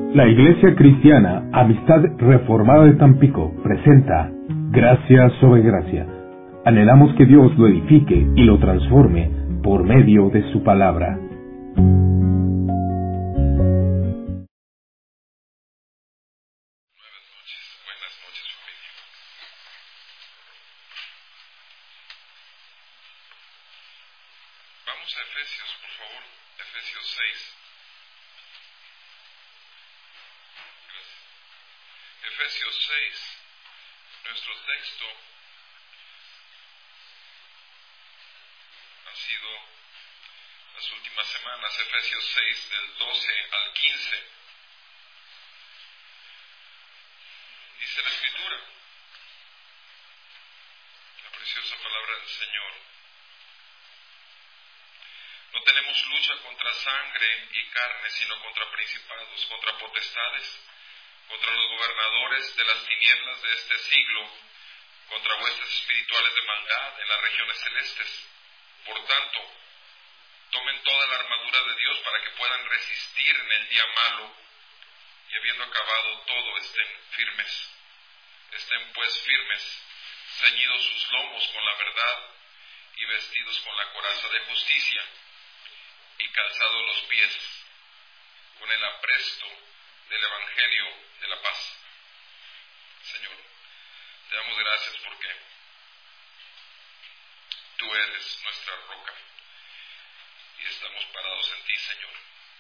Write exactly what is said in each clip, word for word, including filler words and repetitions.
La Iglesia Cristiana Amistad Reformada de Tampico presenta Gracia sobre Gracia. Anhelamos que Dios lo edifique y lo transforme por medio de su palabra. Buenas noches, buenas noches familia. Vamos a Efesios, por favor, Efesios seis. Gracias. Efesios seis, nuestro texto ha sido las últimas semanas, Efesios seis del doce al quince. Dice la Escritura, la preciosa palabra del Señor: no tenemos lucha contra sangre y carne, sino contra principados, contra potestades, contra los gobernadores de las tinieblas de este siglo, contra huestes espirituales de maldad en las regiones celestes. Por tanto, tomen toda la armadura de Dios para que puedan resistir en el día malo, y habiendo acabado todo, estén firmes. Estén pues firmes, ceñidos sus lomos con la verdad, y vestidos con la coraza de justicia, y calzados los pies con el apresto del Evangelio de la paz. Señor, te damos gracias porque tú eres nuestra roca, y estamos parados en ti, Señor.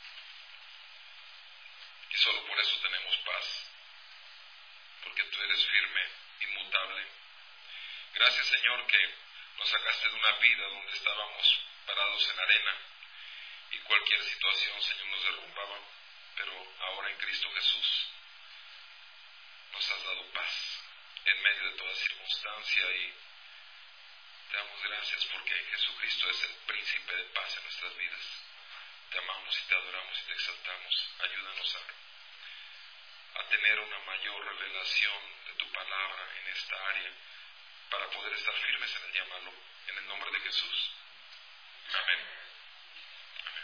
Y solo por eso tenemos paz, porque tú eres firme, inmutable. Gracias, Señor, que nos sacaste de una vida donde estábamos parados en arena y cualquier situación, Señor, nos derrumbaba, pero ahora en Cristo Jesús nos has dado paz en medio de toda circunstancia, y te damos gracias porque Jesucristo es el príncipe de paz en nuestras vidas. Te amamos y te adoramos y te exaltamos. Ayúdanos a, a tener una mayor revelación de tu palabra en esta área para poder estar firmes en el día malo, en el nombre de Jesús. Amén. Amén.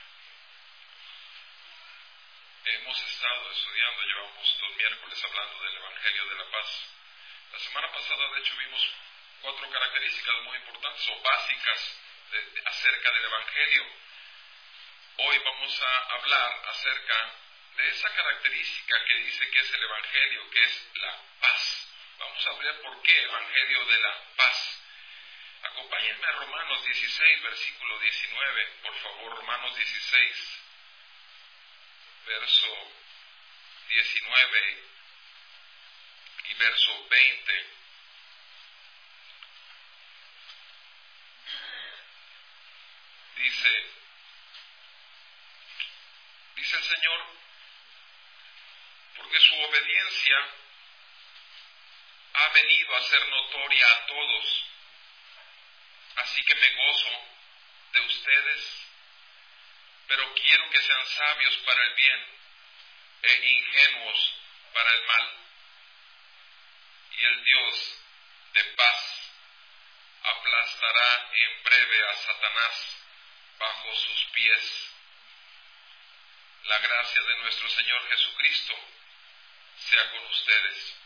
Hemos estado estudiando, llevamos dos miércoles hablando del Evangelio de la Paz. La semana pasada, de hecho, vimos cuatro características muy importantes o básicas de, de, acerca del Evangelio. Hoy vamos a hablar acerca de esa característica que dice que es el Evangelio, que es la paz. Vamos a ver por qué Evangelio de la Paz. Acompáñenme a Romanos dieciséis, versículo diecinueve, por favor. Romanos dieciséis, verso diecinueve y verso veinte. Dice, dice el Señor, porque su obediencia ha venido a ser notoria a todos, así que me gozo de ustedes, pero quiero que sean sabios para el bien e ingenuos para el mal. Y el Dios de paz aplastará en breve a Satanás bajo sus pies. La gracia de nuestro Señor Jesucristo sea con ustedes.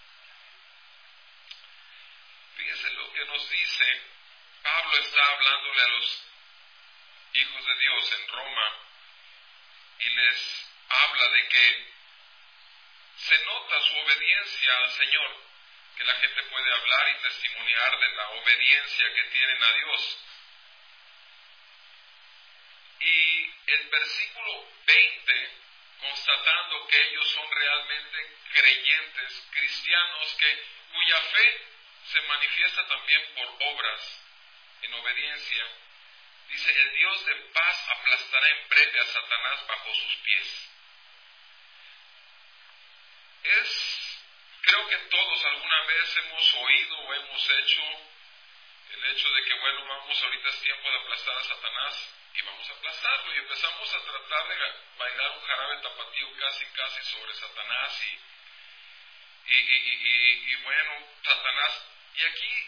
Fíjense lo que nos dice. Pablo está hablándole a los hijos de Dios en Roma y les habla de que se nota su obediencia al Señor, que la gente puede hablar y testimoniar de la obediencia que tienen a Dios. Y el versículo veinte, constatando que ellos son realmente creyentes, cristianos, que, cuya fe se manifiesta también por obras en obediencia, dice, el Dios de paz aplastará en breve a Satanás bajo sus pies. Es, creo que todos alguna vez hemos oído o hemos hecho el hecho de que, bueno, vamos, ahorita es tiempo de aplastar a Satanás, y vamos a aplastarlo, y empezamos a tratar de bailar un jarabe tapatío casi casi sobre Satanás, y, y, y, y, y bueno, Satanás, y aquí,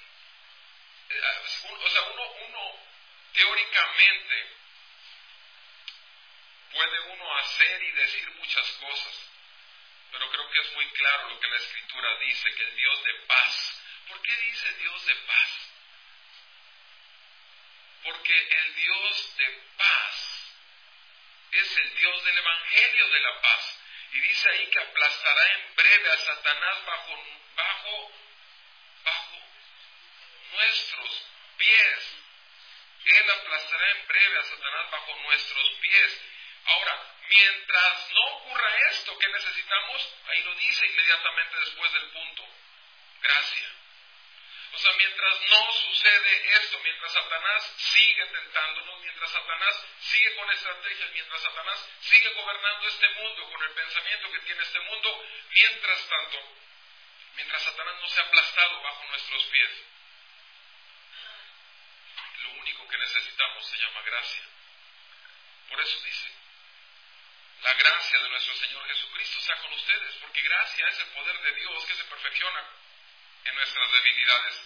o sea, uno, uno teóricamente puede uno hacer y decir muchas cosas, pero creo que es muy claro lo que la Escritura dice, que el Dios de paz. ¿Por qué dice Dios de paz? Porque el Dios de paz es el Dios del Evangelio de la paz. Y dice ahí que aplastará en breve a Satanás bajo, bajo, bajo nuestros pies. Él aplastará en breve a Satanás bajo nuestros pies. Ahora, mientras no ocurra esto, ¿qué necesitamos? Ahí lo dice inmediatamente después del punto. Gracia. O sea, mientras no sucede esto, mientras Satanás sigue tentándonos, mientras Satanás sigue con estrategias, mientras Satanás sigue gobernando este mundo con el pensamiento que tiene este mundo, mientras tanto, mientras Satanás no sea aplastado bajo nuestros pies, lo único que necesitamos se llama gracia. Por eso dice, la gracia de nuestro Señor Jesucristo sea con ustedes, porque gracia es el poder de Dios que se perfecciona en nuestras debilidades.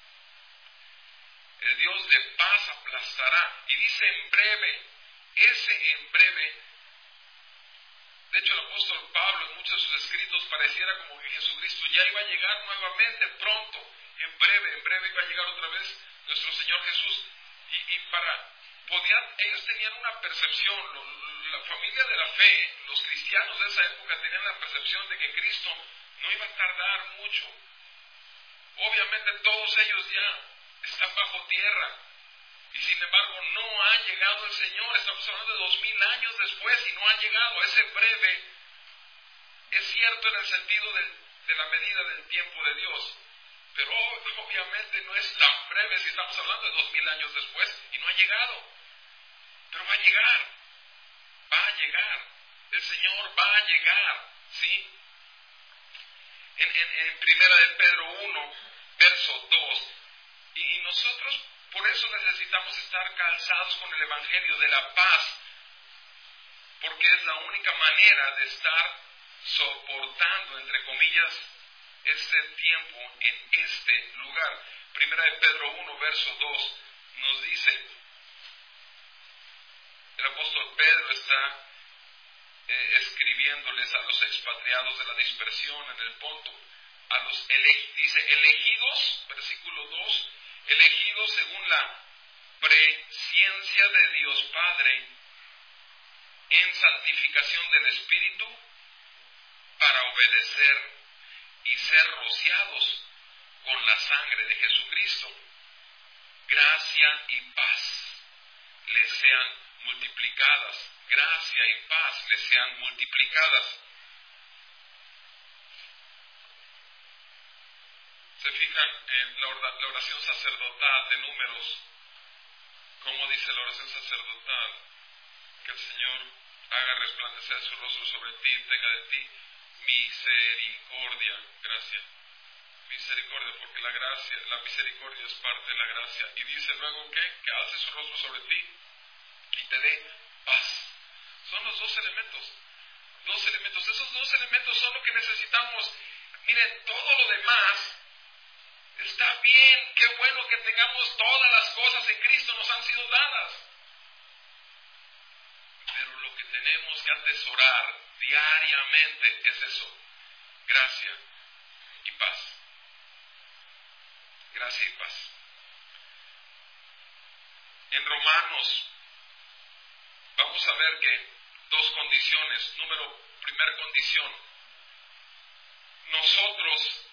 El Dios de paz aplastará, y dice en breve, ese en breve. De hecho, el apóstol Pablo en muchos de sus escritos pareciera como que Jesucristo ya iba a llegar nuevamente pronto, en breve, en breve iba a llegar otra vez nuestro Señor Jesús. Y, y para, podían, ellos tenían una percepción, lo, la familia de la fe, los cristianos de esa época tenían la percepción de que Cristo no iba a tardar mucho. Obviamente todos ellos ya están bajo tierra, y sin embargo no ha llegado el Señor. Estamos hablando de dos mil años después y no ha llegado. Ese breve es cierto en el sentido de, de la medida del tiempo de Dios, pero obviamente no es tan breve si estamos hablando de dos mil años después y no ha llegado. Pero va a llegar, va a llegar, el Señor va a llegar, ¿sí? En, en, en Primera de Pedro uno, verso dos, y nosotros por eso necesitamos estar calzados con el Evangelio de la paz, porque es la única manera de estar soportando, entre comillas, este tiempo en este lugar. Primera de Pedro uno, verso dos, nos dice, el apóstol Pedro está eh, escribiéndoles a los expatriados de la dispersión en el Ponto, a los ele- dice elegidos, versículo dos, elegidos según la presciencia de Dios Padre en santificación del Espíritu para obedecer y ser rociados con la sangre de Jesucristo. Gracia y paz les sean multiplicadas. Gracia y paz les sean multiplicadas. Se fijan en la oración sacerdotal de Números, como dice la oración sacerdotal, que el Señor haga resplandecer su rostro sobre ti y tenga de ti misericordia. Gracias. Misericordia, porque la gracia, la misericordia es parte de la gracia. Y dice luego que, que alce su rostro sobre ti y te dé paz. Son los dos elementos. Dos elementos. Esos dos elementos son lo que necesitamos. Miren, todo lo demás está bien. Qué bueno que tengamos todas las cosas en Cristo, nos han sido dadas. Pero lo que tenemos que atesorar diariamente es eso. Gracia y paz. Gracia y paz. En Romanos vamos a ver que dos condiciones. Número, primera condición. Nosotros,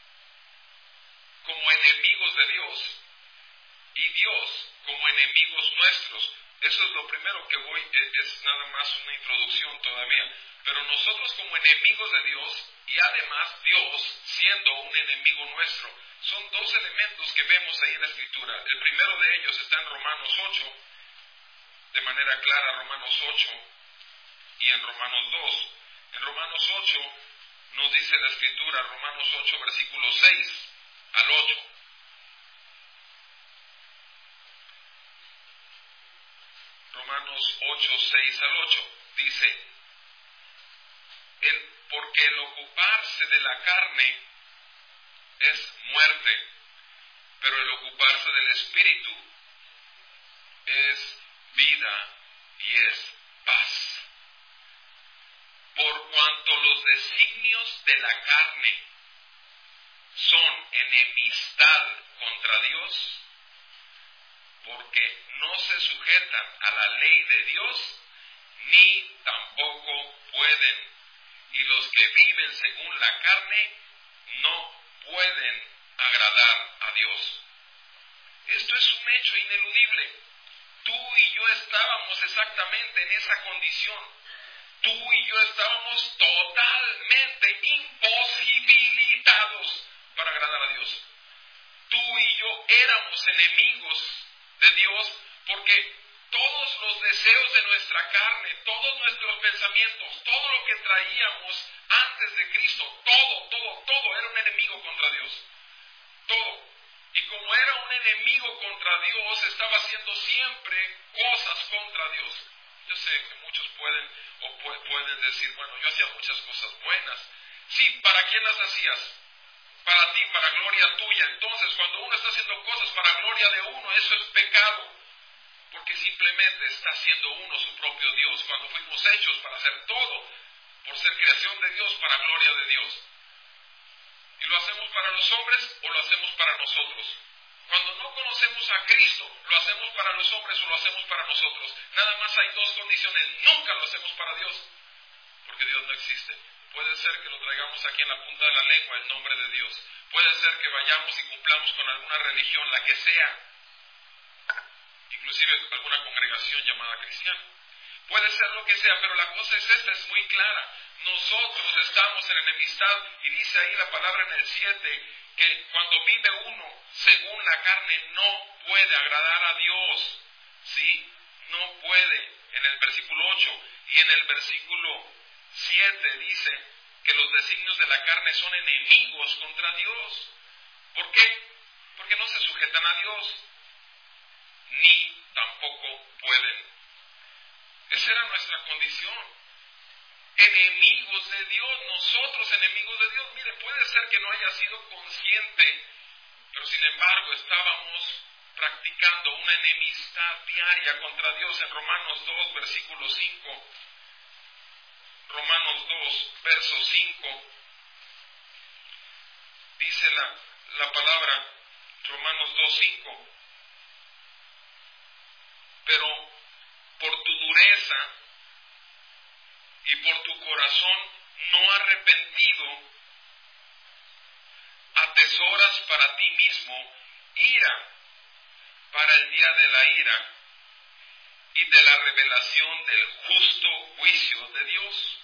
como enemigos de Dios, y Dios como enemigos nuestros. Eso es lo primero que voy, es nada más una introducción todavía. Pero nosotros como enemigos de Dios, y además Dios siendo un enemigo nuestro, son dos elementos que vemos ahí en la Escritura. El primero de ellos está en Romanos ocho, de manera clara, Romanos ocho, y en Romanos dos. En Romanos ocho nos dice la Escritura, Romanos ocho, versículo seis al ocho. Romanos ocho, seis al ocho, dice, el, porque el ocuparse de la carne es muerte, pero el ocuparse del Espíritu es vida y es paz. Por por cuanto los designios de la carne son enemistad contra Dios, porque no se sujetan a la ley de Dios, ni tampoco pueden. Y los que viven según la carne no pueden agradar a Dios. Esto es un hecho ineludible. Tú y yo estábamos exactamente en esa condición. Tú y yo estábamos totalmente imposibilitados para agradar a Dios. Tú y yo éramos enemigos de Dios porque todos los deseos de nuestra carne, todos nuestros pensamientos, todo lo que traíamos antes de Cristo, todo, todo, todo era un enemigo contra Dios. Todo. Y como era un enemigo contra Dios, estaba haciendo siempre cosas contra Dios. Yo sé que muchos pueden o pu- pueden decir, bueno, yo hacía muchas cosas buenas. Sí, ¿para quién las hacías? Para ti, para gloria tuya. Entonces, cuando uno está haciendo cosas para gloria de uno, eso es pecado. Porque simplemente está siendo uno su propio Dios. Cuando fuimos hechos para hacer todo, por ser creación de Dios, para gloria de Dios. ¿Y lo hacemos para los hombres o lo hacemos para nosotros? Cuando no conocemos a Cristo, ¿lo hacemos para los hombres o lo hacemos para nosotros? Nada más hay dos condiciones. Nunca lo hacemos para Dios, porque Dios no existe. Puede ser que lo traigamos aquí en la punta de la lengua, el nombre de Dios. Puede ser que vayamos y cumplamos con alguna religión, la que sea, inclusive alguna congregación llamada cristiana. Puede ser lo que sea, pero la cosa es esta, es muy clara. Nosotros estamos en enemistad, y dice ahí la palabra en el siete, que cuando vive uno según la carne no puede agradar a Dios. ¿Sí? No puede. En el versículo ocho y en el versículo siete dice que los designios de la carne son enemigos contra Dios. ¿Por qué? Porque no se sujetan a Dios, ni tampoco pueden. Esa era nuestra condición. Enemigos de Dios, nosotros enemigos de Dios. Mire, puede ser que no haya sido consciente, pero sin embargo estábamos practicando una enemistad diaria contra Dios. En Romanos dos, versículo cinco. Romanos dos, verso cinco. Dice la, la palabra, Romanos dos, cinco. Pero por tu dureza y por tu corazón no arrepentido, atesoras para ti mismo ira para el día de la ira y de la revelación del justo juicio de Dios.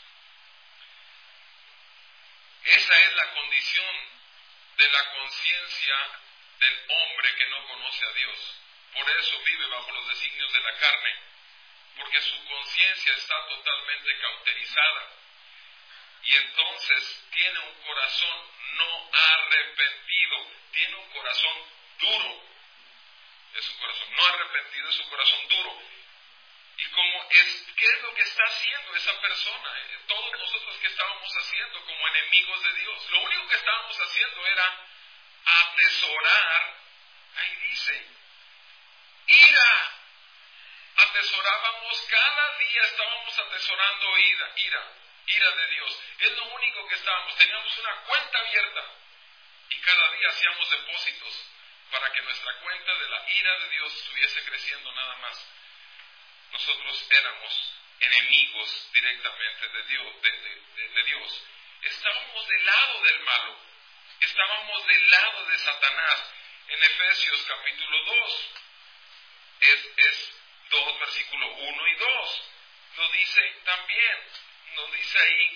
Esa es la condición de la conciencia del hombre que no conoce a Dios. Por eso vive bajo los designios de la carne, porque su conciencia está totalmente cauterizada. Y entonces tiene un corazón no arrepentido, tiene un corazón duro. Es un corazón no arrepentido, es un corazón duro. Y como es, ¿qué es lo que está haciendo esa persona? Todos nosotros que estábamos haciendo como enemigos de Dios, lo único que estábamos haciendo era atesorar, ahí dice, ira. Atesorábamos, cada día estábamos atesorando ira, ira, ira de Dios. Es lo único que estábamos, teníamos una cuenta abierta y cada día hacíamos depósitos para que nuestra cuenta de la ira de Dios estuviese creciendo nada más. Nosotros éramos enemigos directamente de Dios, de, de, de, de Dios. Estábamos del lado del malo, estábamos del lado de Satanás. En Efesios capítulo dos, es, es dos, versículo uno y dos, lo dice también, lo dice ahí.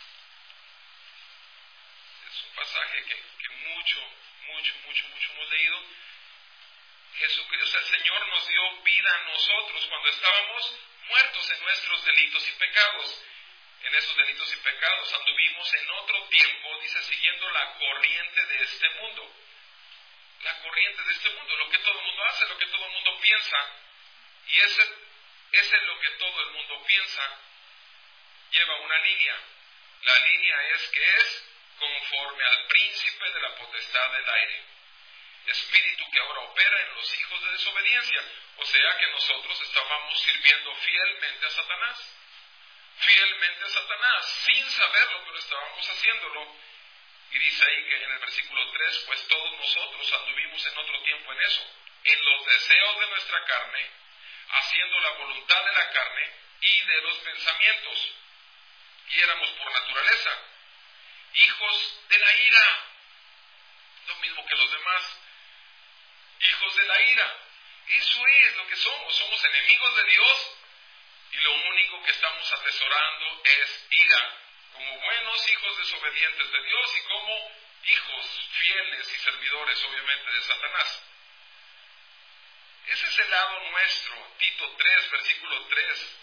Es un pasaje que, que mucho, mucho, mucho, mucho hemos leído. Jesucristo, o sea, el Señor nos dio vida a nosotros cuando estábamos muertos en nuestros delitos y pecados. En esos delitos y pecados anduvimos en otro tiempo, dice, siguiendo la corriente de este mundo. La corriente de este mundo, lo que todo el mundo hace, lo que todo el mundo piensa. Y ese, ese es lo que todo el mundo piensa. Lleva una línea. La línea es que es conforme al príncipe de la potestad del aire, espíritu que ahora opera en los hijos de desobediencia. O sea que nosotros estábamos sirviendo fielmente a Satanás. fielmente a Satanás, sin saberlo, pero estábamos haciéndolo. Y dice ahí que en el versículo tres, pues todos nosotros anduvimos en otro tiempo en eso, en los deseos de nuestra carne, haciendo la voluntad de la carne y de los pensamientos. Y éramos por naturaleza hijos de la ira, lo mismo que los demás, hijos de la ira. Eso es lo que somos, somos enemigos de Dios y lo único que estamos atesorando es ira, como buenos hijos desobedientes de Dios y como hijos fieles y servidores obviamente de Satanás. Ese es el lado nuestro. Tito tres, versículo tres.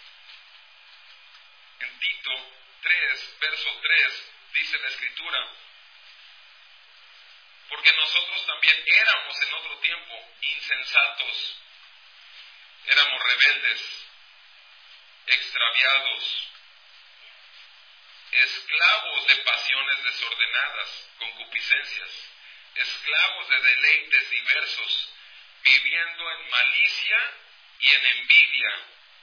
En Tito tres, verso tres, dice la Escritura: porque nosotros también éramos en otro tiempo insensatos, éramos rebeldes, extraviados, esclavos de pasiones desordenadas, concupiscencias, esclavos de deleites diversos, viviendo en malicia y en envidia,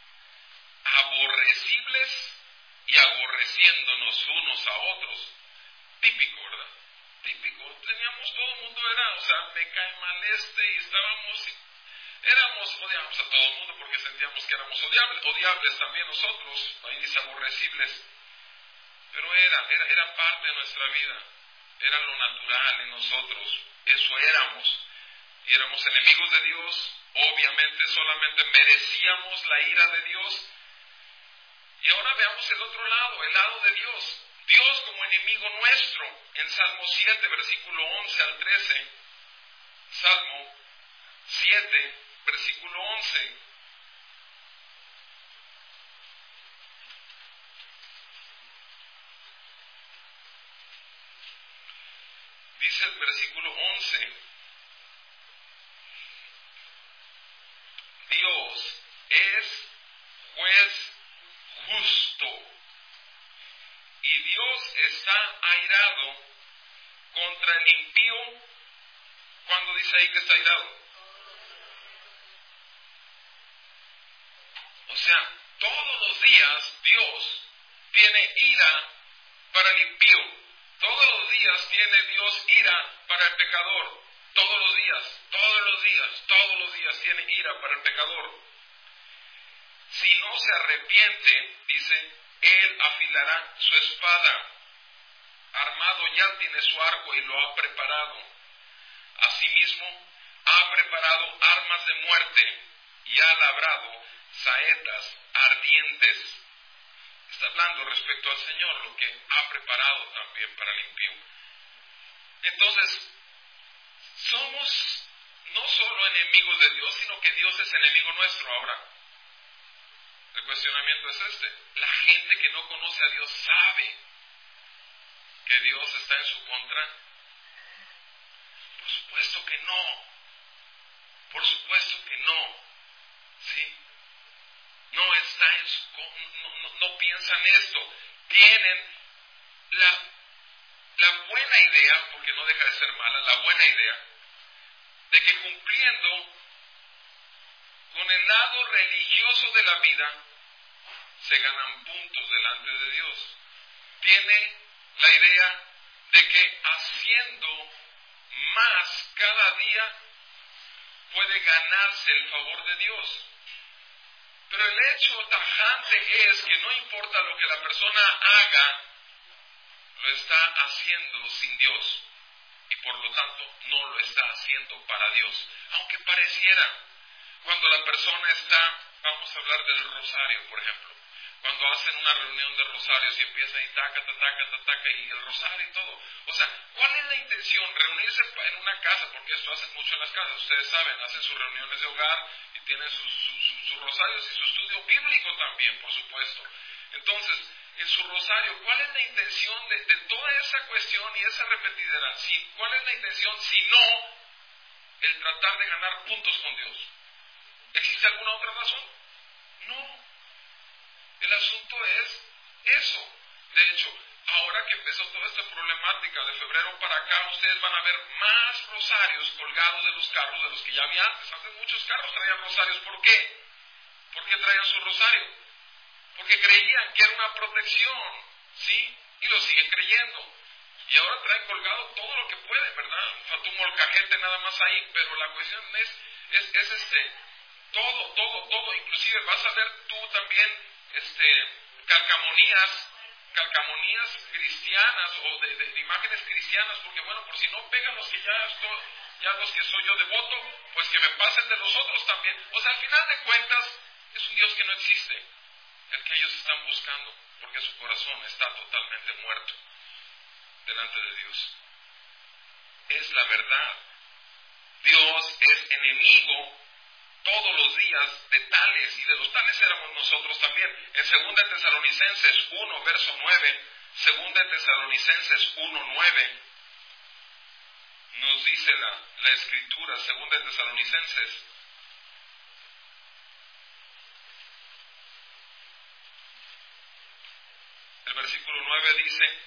aborrecibles y aborreciéndonos unos a otros. Típico, ¿verdad? Típico. Teníamos, todo el mundo era, o sea, me cae mal este, y estábamos, éramos, odiábamos a todo el mundo porque sentíamos que éramos odiables, odiables también nosotros, ahí dice aborrecibles, pero era, era, era parte de nuestra vida, era lo natural en nosotros, eso éramos, y éramos enemigos de Dios, obviamente solamente merecíamos la ira de Dios. Y ahora veamos el otro lado, el lado de Dios. Dios como enemigo nuestro, en Salmo siete, versículo once al trece. Salmo siete, versículo once. Dice el versículo once: Dios es juez justo, y Dios está airado contra el impío. ¿Cuándo dice ahí que está airado? O sea, todos los días Dios tiene ira para el impío. Todos los días tiene Dios ira para el pecador. Todos los días, todos los días, todos los días tiene ira para el pecador. Si no se arrepiente, dice, Él afilará su espada. Armado ya tiene su arco y lo ha preparado. Asimismo, ha preparado armas de muerte y ha labrado saetas ardientes. Está hablando respecto al Señor, lo que ha preparado también para el impío. Entonces, somos no solo enemigos de Dios, sino que Dios es enemigo nuestro. Ahora, el cuestionamiento es este: la gente que no conoce a Dios sabe que Dios está en su contra. Por supuesto que no. Por supuesto que no. ¿Sí? No está en su no, no, no piensan esto. Tienen la, la buena idea, porque no deja de ser mala, la buena idea de que cumpliendo con el lado religioso de la vida se ganan puntos delante de Dios. Tiene la idea de que haciendo más cada día puede ganarse el favor de Dios. Pero el hecho tajante es que no importa lo que la persona haga, lo está haciendo sin Dios. Y por lo tanto no lo está haciendo para Dios. Aunque pareciera, cuando la persona está, vamos a hablar del rosario, por ejemplo. Cuando hacen una reunión de rosarios y empieza y taca, taca, taca, taca, y el rosario y todo. O sea, ¿cuál es la intención? Reunirse en una casa, porque esto hacen mucho en las casas. Ustedes saben, hacen sus reuniones de hogar y tienen sus, sus, sus rosarios y su estudio bíblico también, por supuesto. Entonces, en su rosario, ¿cuál es la intención de, de toda esa cuestión y esa repetidera? Si, ¿cuál es la intención si no el tratar de ganar puntos con Dios? ¿Existe alguna otra razón? No. El asunto es eso. De hecho, ahora que empezó toda esta problemática de febrero para acá, ustedes van a ver más rosarios colgados de los carros de los que ya había antes. Antes muchos carros traían rosarios. ¿Por qué? ¿Por qué traían su rosario? porque creían que era una protección, ¿sí? Y lo siguen creyendo. Y ahora traen colgado todo lo que pueden, ¿verdad? Falta un molcajete nada más ahí, pero la cuestión es, es, es este, todo, todo, todo, inclusive vas a ver tú también, este, calcamonías, calcamonías cristianas o de, de, de imágenes cristianas, porque bueno, por si no pegan los que ya estoy, ya los que soy yo devoto, pues que me pasen de los otros también. O sea, al final de cuentas, es un Dios que no existe, el que ellos están buscando, porque su corazón está totalmente muerto delante de Dios. Es la verdad. Dios es enemigo todos los días de tales, y de los tales éramos nosotros también. En segunda de Tesalonicenses uno, verso nueve, segunda de Tesalonicenses uno, nueve, nos dice la, la Escritura, segunda de Tesalonicenses, el versículo nueve dice,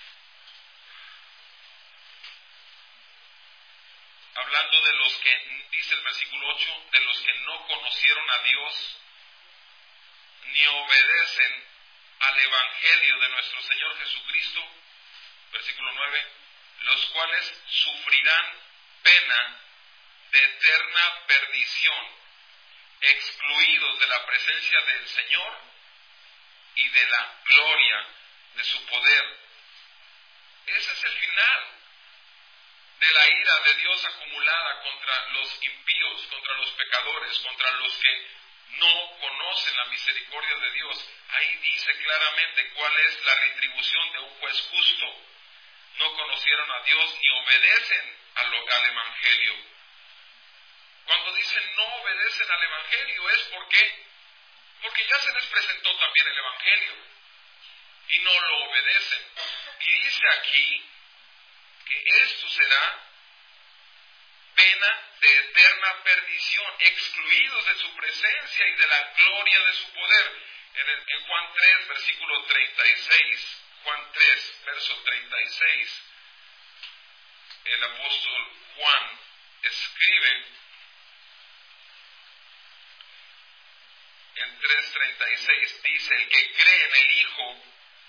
hablando de los que, dice el versículo ocho, de los que no conocieron a Dios, ni obedecen al Evangelio de nuestro Señor Jesucristo, versículo nueve, los cuales sufrirán pena de eterna perdición, excluidos de la presencia del Señor y de la gloria de su poder. Ese es el final de la ira de Dios acumulada contra los impíos, contra los pecadores, contra los que no conocen la misericordia de Dios. Ahí dice claramente cuál es la retribución de un juez justo. No conocieron a Dios ni obedecen al, al Evangelio. Cuando dicen no obedecen al Evangelio es porque, porque ya se les presentó también el Evangelio y no lo obedecen. Y dice aquí que esto será pena de eterna perdición, excluidos de su presencia y de la gloria de su poder. En, el, en Juan tres, versículo treinta y seis, Juan tres, verso treinta y seis, el apóstol Juan escribe en tres treinta y seis, dice, el que cree en el Hijo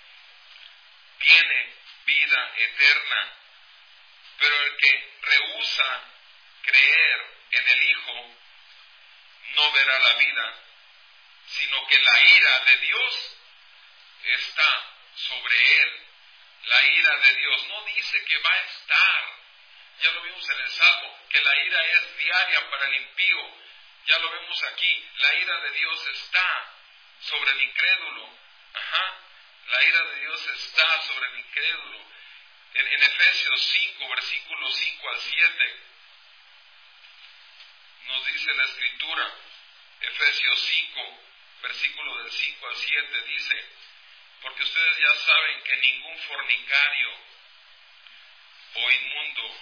tiene vida eterna, pero el que rehúsa creer en el Hijo no verá la vida, sino que la ira de Dios está sobre él. La ira de Dios no dice que va a estar, ya lo vimos en el Salmo, que la ira es diaria para el impío, ya lo vemos aquí, la ira de Dios está sobre el incrédulo, ajá, la ira de Dios está sobre el incrédulo. En, en Efesios cinco, versículos cinco al siete, nos dice la Escritura, Efesios cinco, versículo del cinco al siete, dice, porque ustedes ya saben que ningún fornicario o inmundo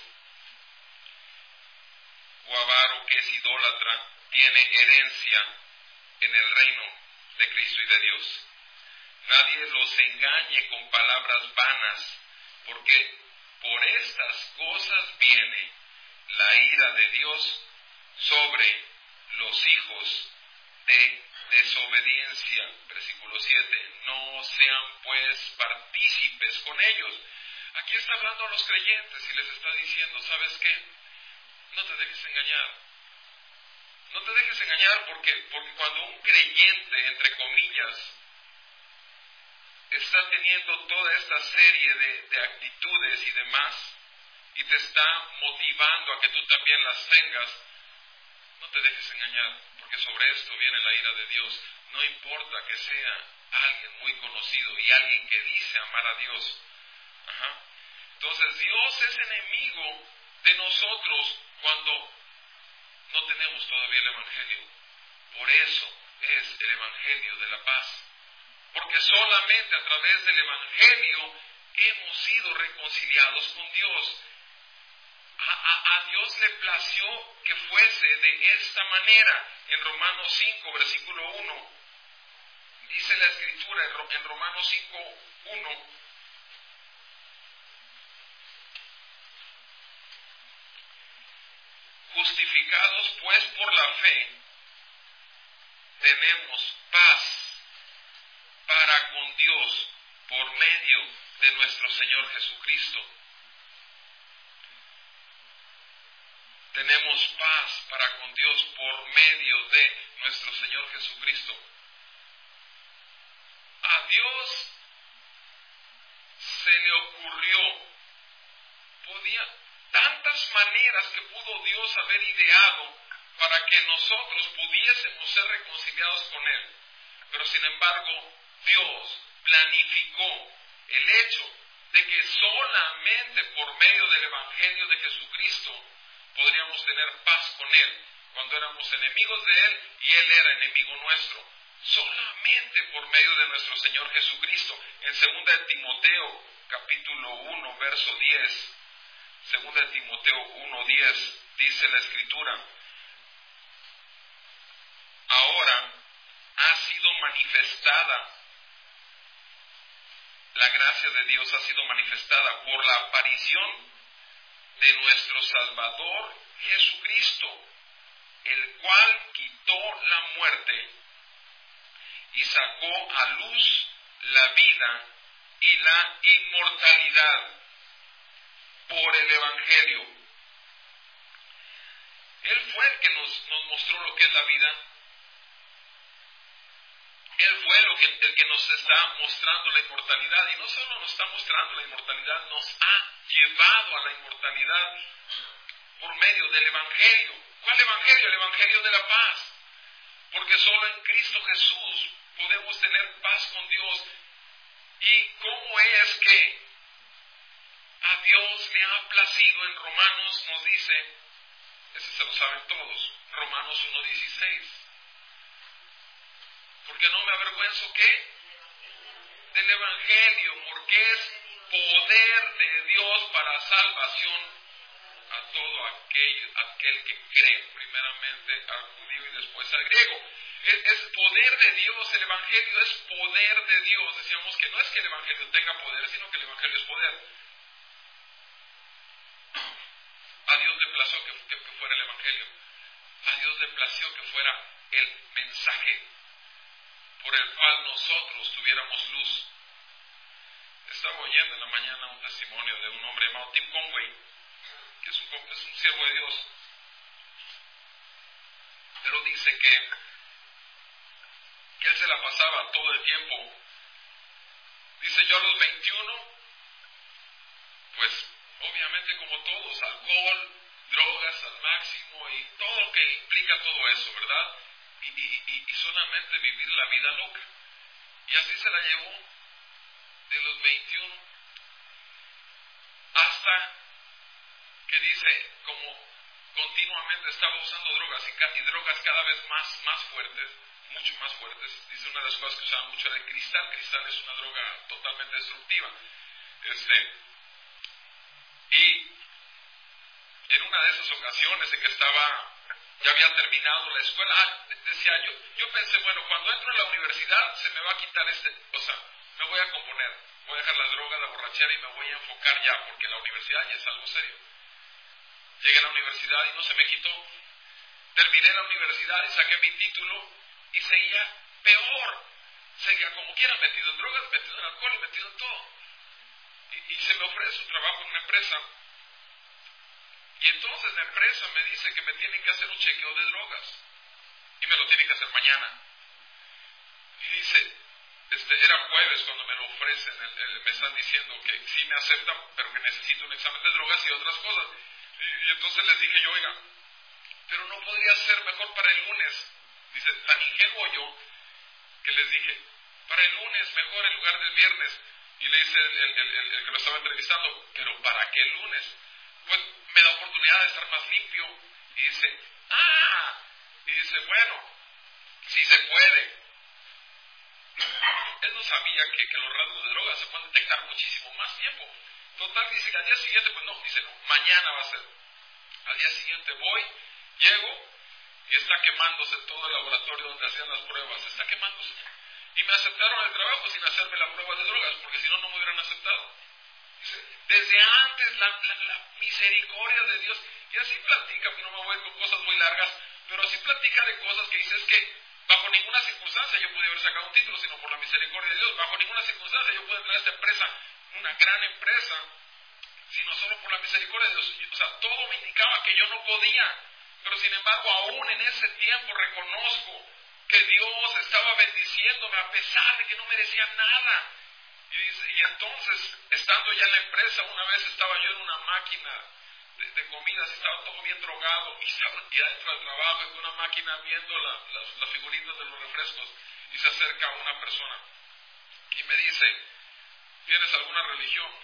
o avaro que es idólatra tiene herencia en el reino de Cristo y de Dios. Nadie los engañe con palabras vanas, porque por estas cosas viene la ira de Dios sobre los hijos de desobediencia. Versículo siete, no sean pues partícipes con ellos. Aquí está hablando a los creyentes y les está diciendo, ¿sabes qué? No te dejes engañar. No te dejes engañar porque, porque cuando un creyente, entre comillas, está teniendo toda esta serie de, de actitudes y demás, y te está motivando a que tú también las tengas, no te dejes engañar, porque sobre esto viene la ira de Dios. No importa que sea alguien muy conocido y alguien que dice amar a Dios. Ajá. Entonces Dios es enemigo de nosotros cuando no tenemos todavía el Evangelio. Por eso es el Evangelio de la paz. Porque solamente a través del Evangelio hemos sido reconciliados con Dios. A, a, a Dios le plació que fuese de esta manera. En Romanos cinco, versículo uno, dice la Escritura en, en Romanos cinco, uno, justificados pues por la fe, tenemos paz para con Dios por medio de nuestro Señor Jesucristo. Tenemos paz para con Dios por medio de nuestro Señor Jesucristo. A Dios se le ocurrió, podía, tantas maneras que pudo Dios haber ideado para que nosotros pudiésemos ser reconciliados con Él. Pero sin embargo, Dios planificó el hecho de que solamente por medio del Evangelio de Jesucristo podríamos tener paz con Él, cuando éramos enemigos de Él y Él era enemigo nuestro. Solamente por medio de nuestro Señor Jesucristo. En segunda de Timoteo, capítulo uno, verso diez, segunda de Timoteo uno, diez, dice la Escritura: ahora ha sido manifestada, la gracia de Dios ha sido manifestada por la aparición de nuestro Salvador Jesucristo, el cual quitó la muerte y sacó a luz la vida y la inmortalidad por el Evangelio. Él fue el que nos, nos mostró lo que es la vida. Él fue lo que, el que nos está mostrando la inmortalidad, y no solo nos está mostrando la inmortalidad, nos ha llevado a la inmortalidad por medio del Evangelio. ¿Cuál Evangelio? El Evangelio de la paz. Porque solo en Cristo Jesús podemos tener paz con Dios. ¿Y cómo es que a Dios le ha placido? En Romanos nos dice, ese se lo saben todos, Romanos uno dieciséis. Porque no me avergüenzo, ¿qué? Del Evangelio, porque es poder de Dios para salvación a todo aquel, aquel que cree, primeramente al judío y después al griego. Es, es poder de Dios, el Evangelio es poder de Dios. Decíamos que no es que el Evangelio tenga poder, sino que el Evangelio es poder. A Dios le plació que, que, que fuera el Evangelio. A Dios le plació que fuera el mensaje por el cual nosotros tuviéramos luz. Estaba oyendo en la mañana un testimonio de un hombre llamado Tim Conway, que es un, es un siervo de Dios, pero dice que, que él se la pasaba todo el tiempo. Dice, yo a los veintiuno, pues obviamente como todos, alcohol, drogas al máximo y todo lo que implica todo eso, ¿verdad? Y, y, y solamente vivir la vida loca. Y así se la llevó de los veintiuno hasta que dice, como continuamente estaba usando drogas y, ca- y drogas cada vez más, más fuertes, mucho más fuertes. Dice, una de las cosas que usaban mucho era el cristal. Cristal es una droga totalmente destructiva. Este, y en una de esas ocasiones en que estaba, ya había terminado la escuela, ah, decía yo, yo pensé, bueno, cuando entro a la universidad se me va a quitar este, o sea, me voy a componer, voy a dejar las drogas, la borrachera y me voy a enfocar ya, porque la universidad ya es algo serio. Llegué a la universidad y no se me quitó. Terminé la universidad y saqué mi título y seguía peor. Seguía como quiera, metido en drogas, metido en alcohol y metido en todo. Y, y se me ofrece un trabajo en una empresa. Y entonces la empresa me dice que me tienen que hacer un chequeo de drogas. Y me lo tienen que hacer mañana. Y dice, este, era jueves cuando me lo ofrecen, el, el, me están diciendo que sí me aceptan, pero que necesito un examen de drogas y otras cosas. Y, y entonces les dije yo, oiga, pero no podría ser mejor para el lunes. Dice, tan ingenuo yo, que les dije, para el lunes mejor en lugar del viernes. Y le dice el, el, el, el que lo estaba entrevistando, pero ¿para qué el lunes? Pues me da oportunidad de estar más limpio. Y dice, ¡ah! Y dice, bueno, si se puede. Él no sabía que, que los rastros de drogas se pueden detectar muchísimo más tiempo. Total, dice que al día siguiente, pues no, dice, no, mañana va a ser. Al día siguiente voy, llego, y está quemándose todo el laboratorio donde hacían las pruebas, está quemándose. Y me aceptaron el trabajo sin hacerme la prueba de drogas, porque si no, no me hubieran aceptado. Dice, desde antes la, la, la misericordia de Dios, y así platica, no me voy con cosas muy largas, pero así platica de cosas que dice, es que Bajo ninguna circunstancia yo pude haber sacado un título, sino por la misericordia de Dios. Bajo ninguna circunstancia yo pude traer esta empresa, una gran empresa, sino solo por la misericordia de Dios. O sea, todo me indicaba que yo no podía. Pero sin embargo, aún en ese tiempo reconozco que Dios estaba bendiciéndome a pesar de que no merecía nada. Y, y entonces, estando ya en la empresa, una vez estaba yo en una máquina de, de comidas, estaba todo bien drogado, y, estaba, y adentro del trabajo, en una máquina viendo la, las, las figuritas de los refrescos, y se acerca una persona y me dice, ¿tienes alguna religión?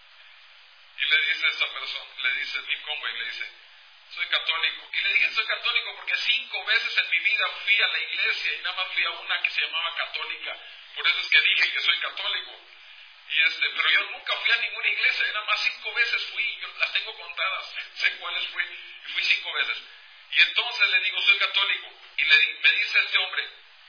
Y le dice a esa persona, le dice Tim Conway, le dice, soy católico. Y le dije, soy católico porque cinco veces en mi vida fui a la iglesia y nada más fui a una que se llamaba católica. Por eso es que dije que soy católico. Y este, pero yo nunca fui a ninguna iglesia, y nada más cinco veces fui, yo las tengo contadas, sé cuáles fui, y fui cinco veces. Y entonces le digo, soy católico. Y le, me dice este hombre,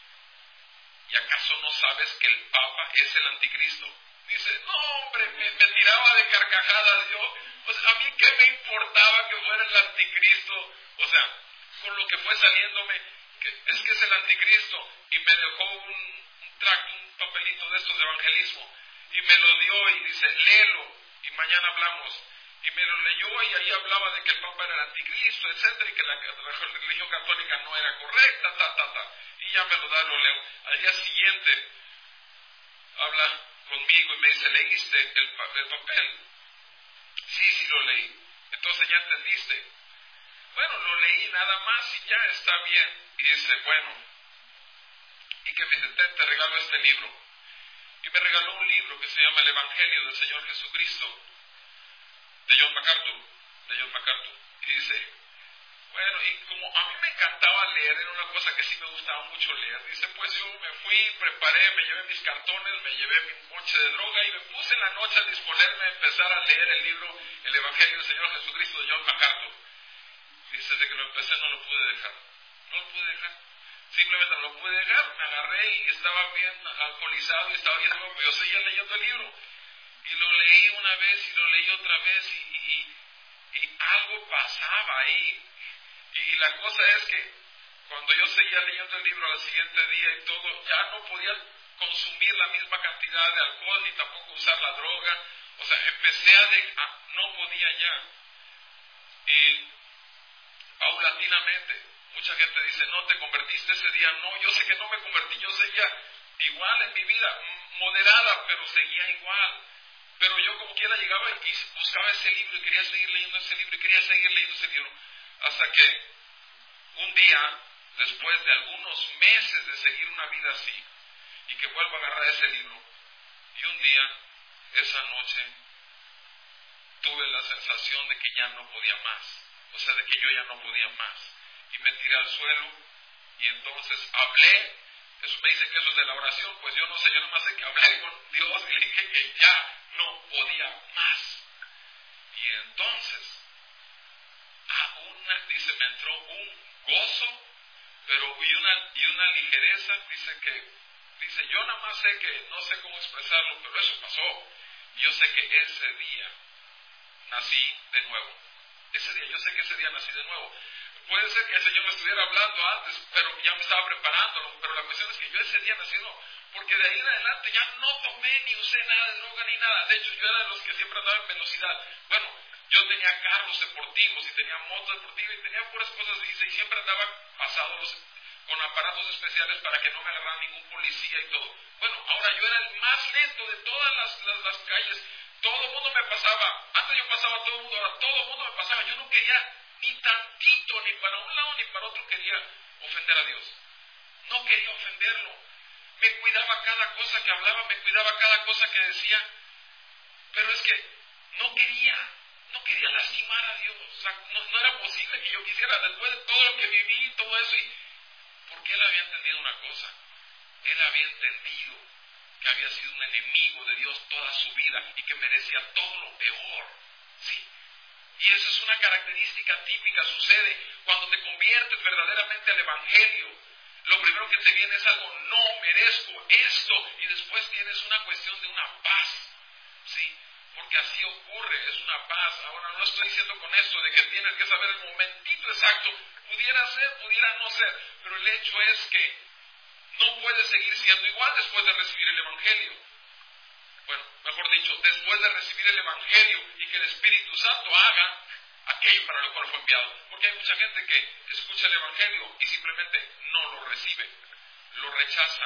¿y acaso no sabes que el Papa es el anticristo? Dice, no hombre, me, me tiraba de carcajadas yo. Pues a mí qué me importaba que fuera el anticristo. O sea, con lo que fue saliéndome, que es que es el anticristo. Y me dejó un, un tract, un papelito de estos de evangelismo. Y me lo dio y dice, léelo y mañana hablamos. Y me lo leyó y ahí hablaba de que el Papa era el anticristo, etcétera, y que la, la religión católica no era correcta, ta, ta, ta. Y ya me lo da, lo leo. Al día siguiente habla conmigo y me dice, ¿leíste el, el papel? Sí, sí lo leí. Entonces, ¿ya entendiste? Bueno, lo leí nada más y ya está bien. Y dice, bueno, y que me dice, te, te regalo este libro. Y me regaló un libro que se llama El Evangelio del Señor Jesucristo, de John MacArthur, de John MacArthur. Y dice, bueno, y como a mí me encantaba leer, era una cosa que sí me gustaba mucho leer, dice, pues yo me fui, preparé, me llevé mis cartones, me llevé mi moche de droga y me puse en la noche a disponerme a empezar a leer el libro El Evangelio del Señor Jesucristo de John MacArthur. Y dice, desde que lo empecé no lo pude dejar, no lo pude dejar. Simplemente no lo pude dejar, me agarré y estaba bien alcoholizado y estaba bien, pero yo seguía leyendo el libro. Y lo leí una vez y lo leí otra vez y, y, y algo pasaba ahí. Y, y la cosa es que cuando yo seguía leyendo el libro al siguiente día y todo, ya no podía consumir la misma cantidad de alcohol ni tampoco usar la droga. O sea, empecé a, de, a no podía ya. Y paulatinamente, mucha gente dice, no, te convertiste ese día. No, yo sé que no me convertí, yo seguía igual en mi vida, moderada, pero seguía igual. Pero yo como quiera llegaba y buscaba ese libro y quería seguir leyendo ese libro y quería seguir leyendo ese libro. Hasta que un día, después de algunos meses de seguir una vida así, y que vuelvo a agarrar ese libro, y un día, esa noche, tuve la sensación de que ya no podía más. O sea, de que yo ya no podía más. Y me tiré al suelo y entonces hablé. Eso me dice que eso es de la oración. Pues yo no sé, yo nomás sé que hablé con Dios y le dije que ya no podía más. Y entonces, a una, dice, me entró un gozo, pero y una, y una ligereza, dice que, dice, yo nada más sé que, no sé cómo expresarlo, pero eso pasó. Y yo sé que ese día nací de nuevo. Ese día, yo sé que ese día nací de nuevo. Puede ser que el Señor me estuviera hablando antes, pero ya me estaba preparándolo. Pero la cuestión es que yo ese día nací de nuevo, porque de ahí en adelante ya no tomé ni usé nada de droga ni nada. De hecho, yo era de los que siempre andaba en velocidad. Bueno, yo tenía carros deportivos y tenía motos deportivas y tenía puras cosas y siempre andaba pasados con aparatos especiales para que no me agarrara ningún policía y todo. Bueno, ahora yo era el más lento de todas las, las, las calles. Todo el mundo me pasaba. Antes yo pasaba a todo el mundo, ahora todo el mundo me pasaba. Yo no quería ni tantito, ni para un lado ni para otro quería ofender a Dios. No quería ofenderlo. Me cuidaba cada cosa que hablaba, me cuidaba cada cosa que decía. Pero es que no quería, no quería lastimar a Dios. O sea, no, no era posible que yo quisiera, después de todo lo que viví y todo eso. Y, porque él había entendido una cosa. Él había entendido que había sido un enemigo de Dios toda su vida y que merecía todo lo peor. ¿Sí? Y esa es una característica típica, sucede cuando te conviertes verdaderamente al Evangelio. Lo primero que te viene es algo, no merezco esto, y después tienes una cuestión de una paz. ¿Sí? Porque así ocurre, es una paz. Ahora no estoy diciendo con esto de que tienes que saber el momentito exacto, pudiera ser, pudiera no ser, pero el hecho es que no puedes seguir siendo igual después de recibir el Evangelio. Bueno, mejor dicho, después de recibir el Evangelio y que el Espíritu Santo haga aquello para lo cual fue enviado. Porque hay mucha gente que escucha el Evangelio y simplemente no lo recibe, lo rechaza.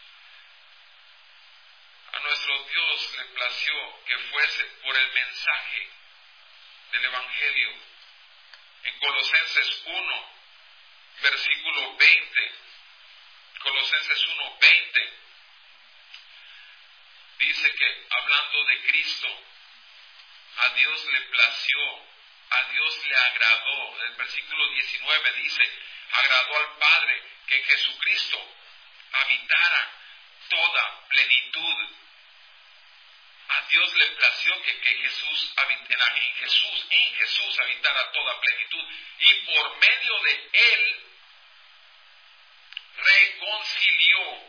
A nuestro Dios le plació que fuese por el mensaje del Evangelio. En Colosenses uno, versículo veinte, Colosenses uno, veinte, dice que hablando de Cristo, a Dios le plació, a Dios le agradó. El versículo diecinueve dice, agradó al Padre que en Jesucristo habitara toda plenitud. A Dios le plació que, que Jesús habitara, en Jesús, en Jesús habitara toda plenitud, y por medio de Él reconcilió,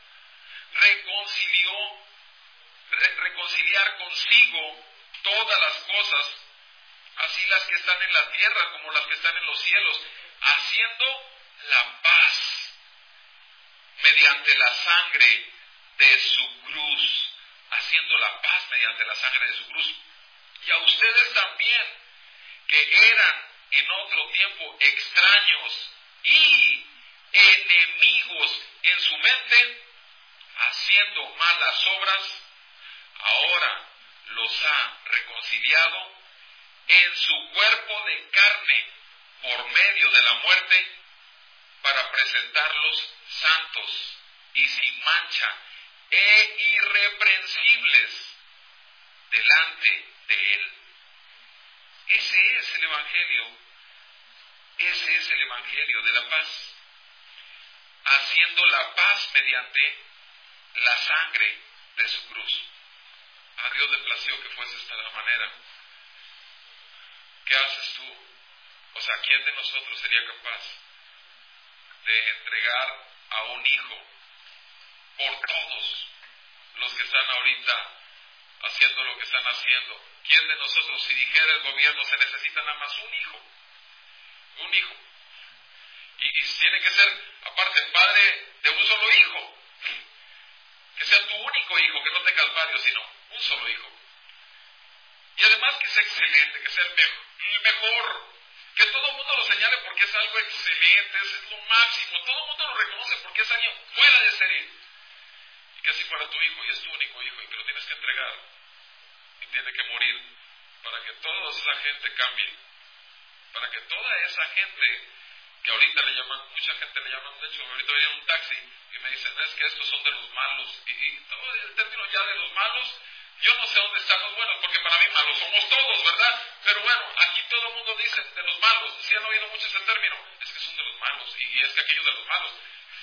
reconcilió, re, reconciliar consigo todas las cosas, así las que están en la tierra como las que están en los cielos, haciendo la paz mediante la sangre de su cruz. Haciendo la paz mediante la sangre de su cruz. Y a ustedes también, que eran en otro tiempo extraños y enemigos en su mente, haciendo malas obras, ahora los ha reconciliado en su cuerpo de carne por medio de la muerte, para presentarlos santos y sin mancha e irreprensibles delante de Él. Ese es el Evangelio, ese es el Evangelio de la paz, haciendo la paz mediante la sangre de su cruz. A Dios le plació que fuese esta la manera. ¿Qué haces tú? O sea, ¿quién de nosotros sería capaz de entregar a un hijo por todos los que están ahorita haciendo lo que están haciendo? ¿Quién de nosotros, si dijera el gobierno, se necesita nada más un hijo? Un hijo. Y, y tiene que ser, aparte, padre de un solo hijo. Que sea tu único hijo, que no tengas varios, sino un solo hijo. Y además que sea excelente, que sea el mejor, el mejor. Que todo el mundo lo señale porque es algo excelente, es lo máximo. Todo el mundo lo reconoce porque es alguien fuera de serie. Y que si fuera tu hijo y es tu único hijo y que lo tienes que entregar y tiene que morir para que toda esa gente cambie, para que toda esa gente que ahorita le llaman, mucha gente le llaman, de hecho ahorita venía en un taxi y me dicen, es que estos son de los malos, y, y todo el término ya de los malos, yo no sé dónde están los buenos, porque para mí malos somos todos, ¿verdad? Pero bueno, aquí todo el mundo dice de los malos, si han oído mucho ese término, es que son de los malos, y es que aquellos de los malos,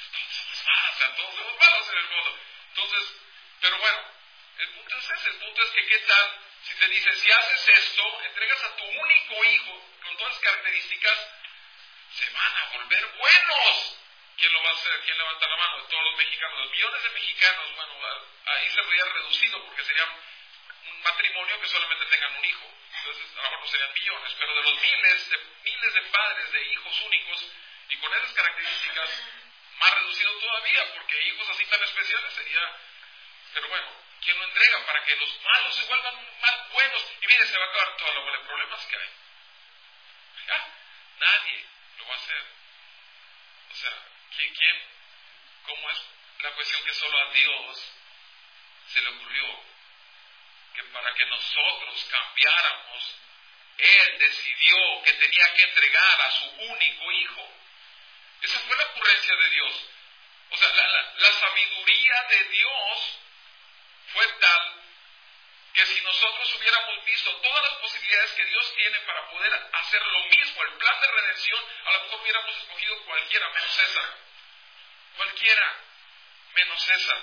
o sea, todos de los malos en el mundo. Entonces, pero bueno, el punto es ese, el punto es que qué tal, si te dicen, si haces esto, entregas a tu único hijo, con todas las características, se van a volver buenos. ¿Quién lo va a hacer? ¿Quién levanta la mano? De todos los mexicanos, los millones de mexicanos, bueno, ahí se vería reducido porque sería un matrimonio que solamente tengan un hijo. Entonces, a lo mejor no serían millones, pero de los miles de, miles de padres de hijos únicos y con esas características, más reducido todavía, porque hijos así tan especiales sería... Pero bueno, ¿quién lo entrega para que los malos se vuelvan más buenos? Y mire, se va a acabar toda la bola de problemas que hay. ¿Ya? Nadie lo va a hacer. O sea, ¿quién, quién? ¿Cómo es la cuestión que solo a Dios se le ocurrió que para que nosotros cambiáramos, Él decidió que tenía que entregar a su único hijo? Esa fue la ocurrencia de Dios. O sea, la, la, la sabiduría de Dios fue tal que si nosotros hubiéramos visto todas las posibilidades que Dios tiene para poder hacer lo mismo, el plan de redención, a lo mejor hubiéramos escogido cualquiera menos esa. Cualquiera menos esa.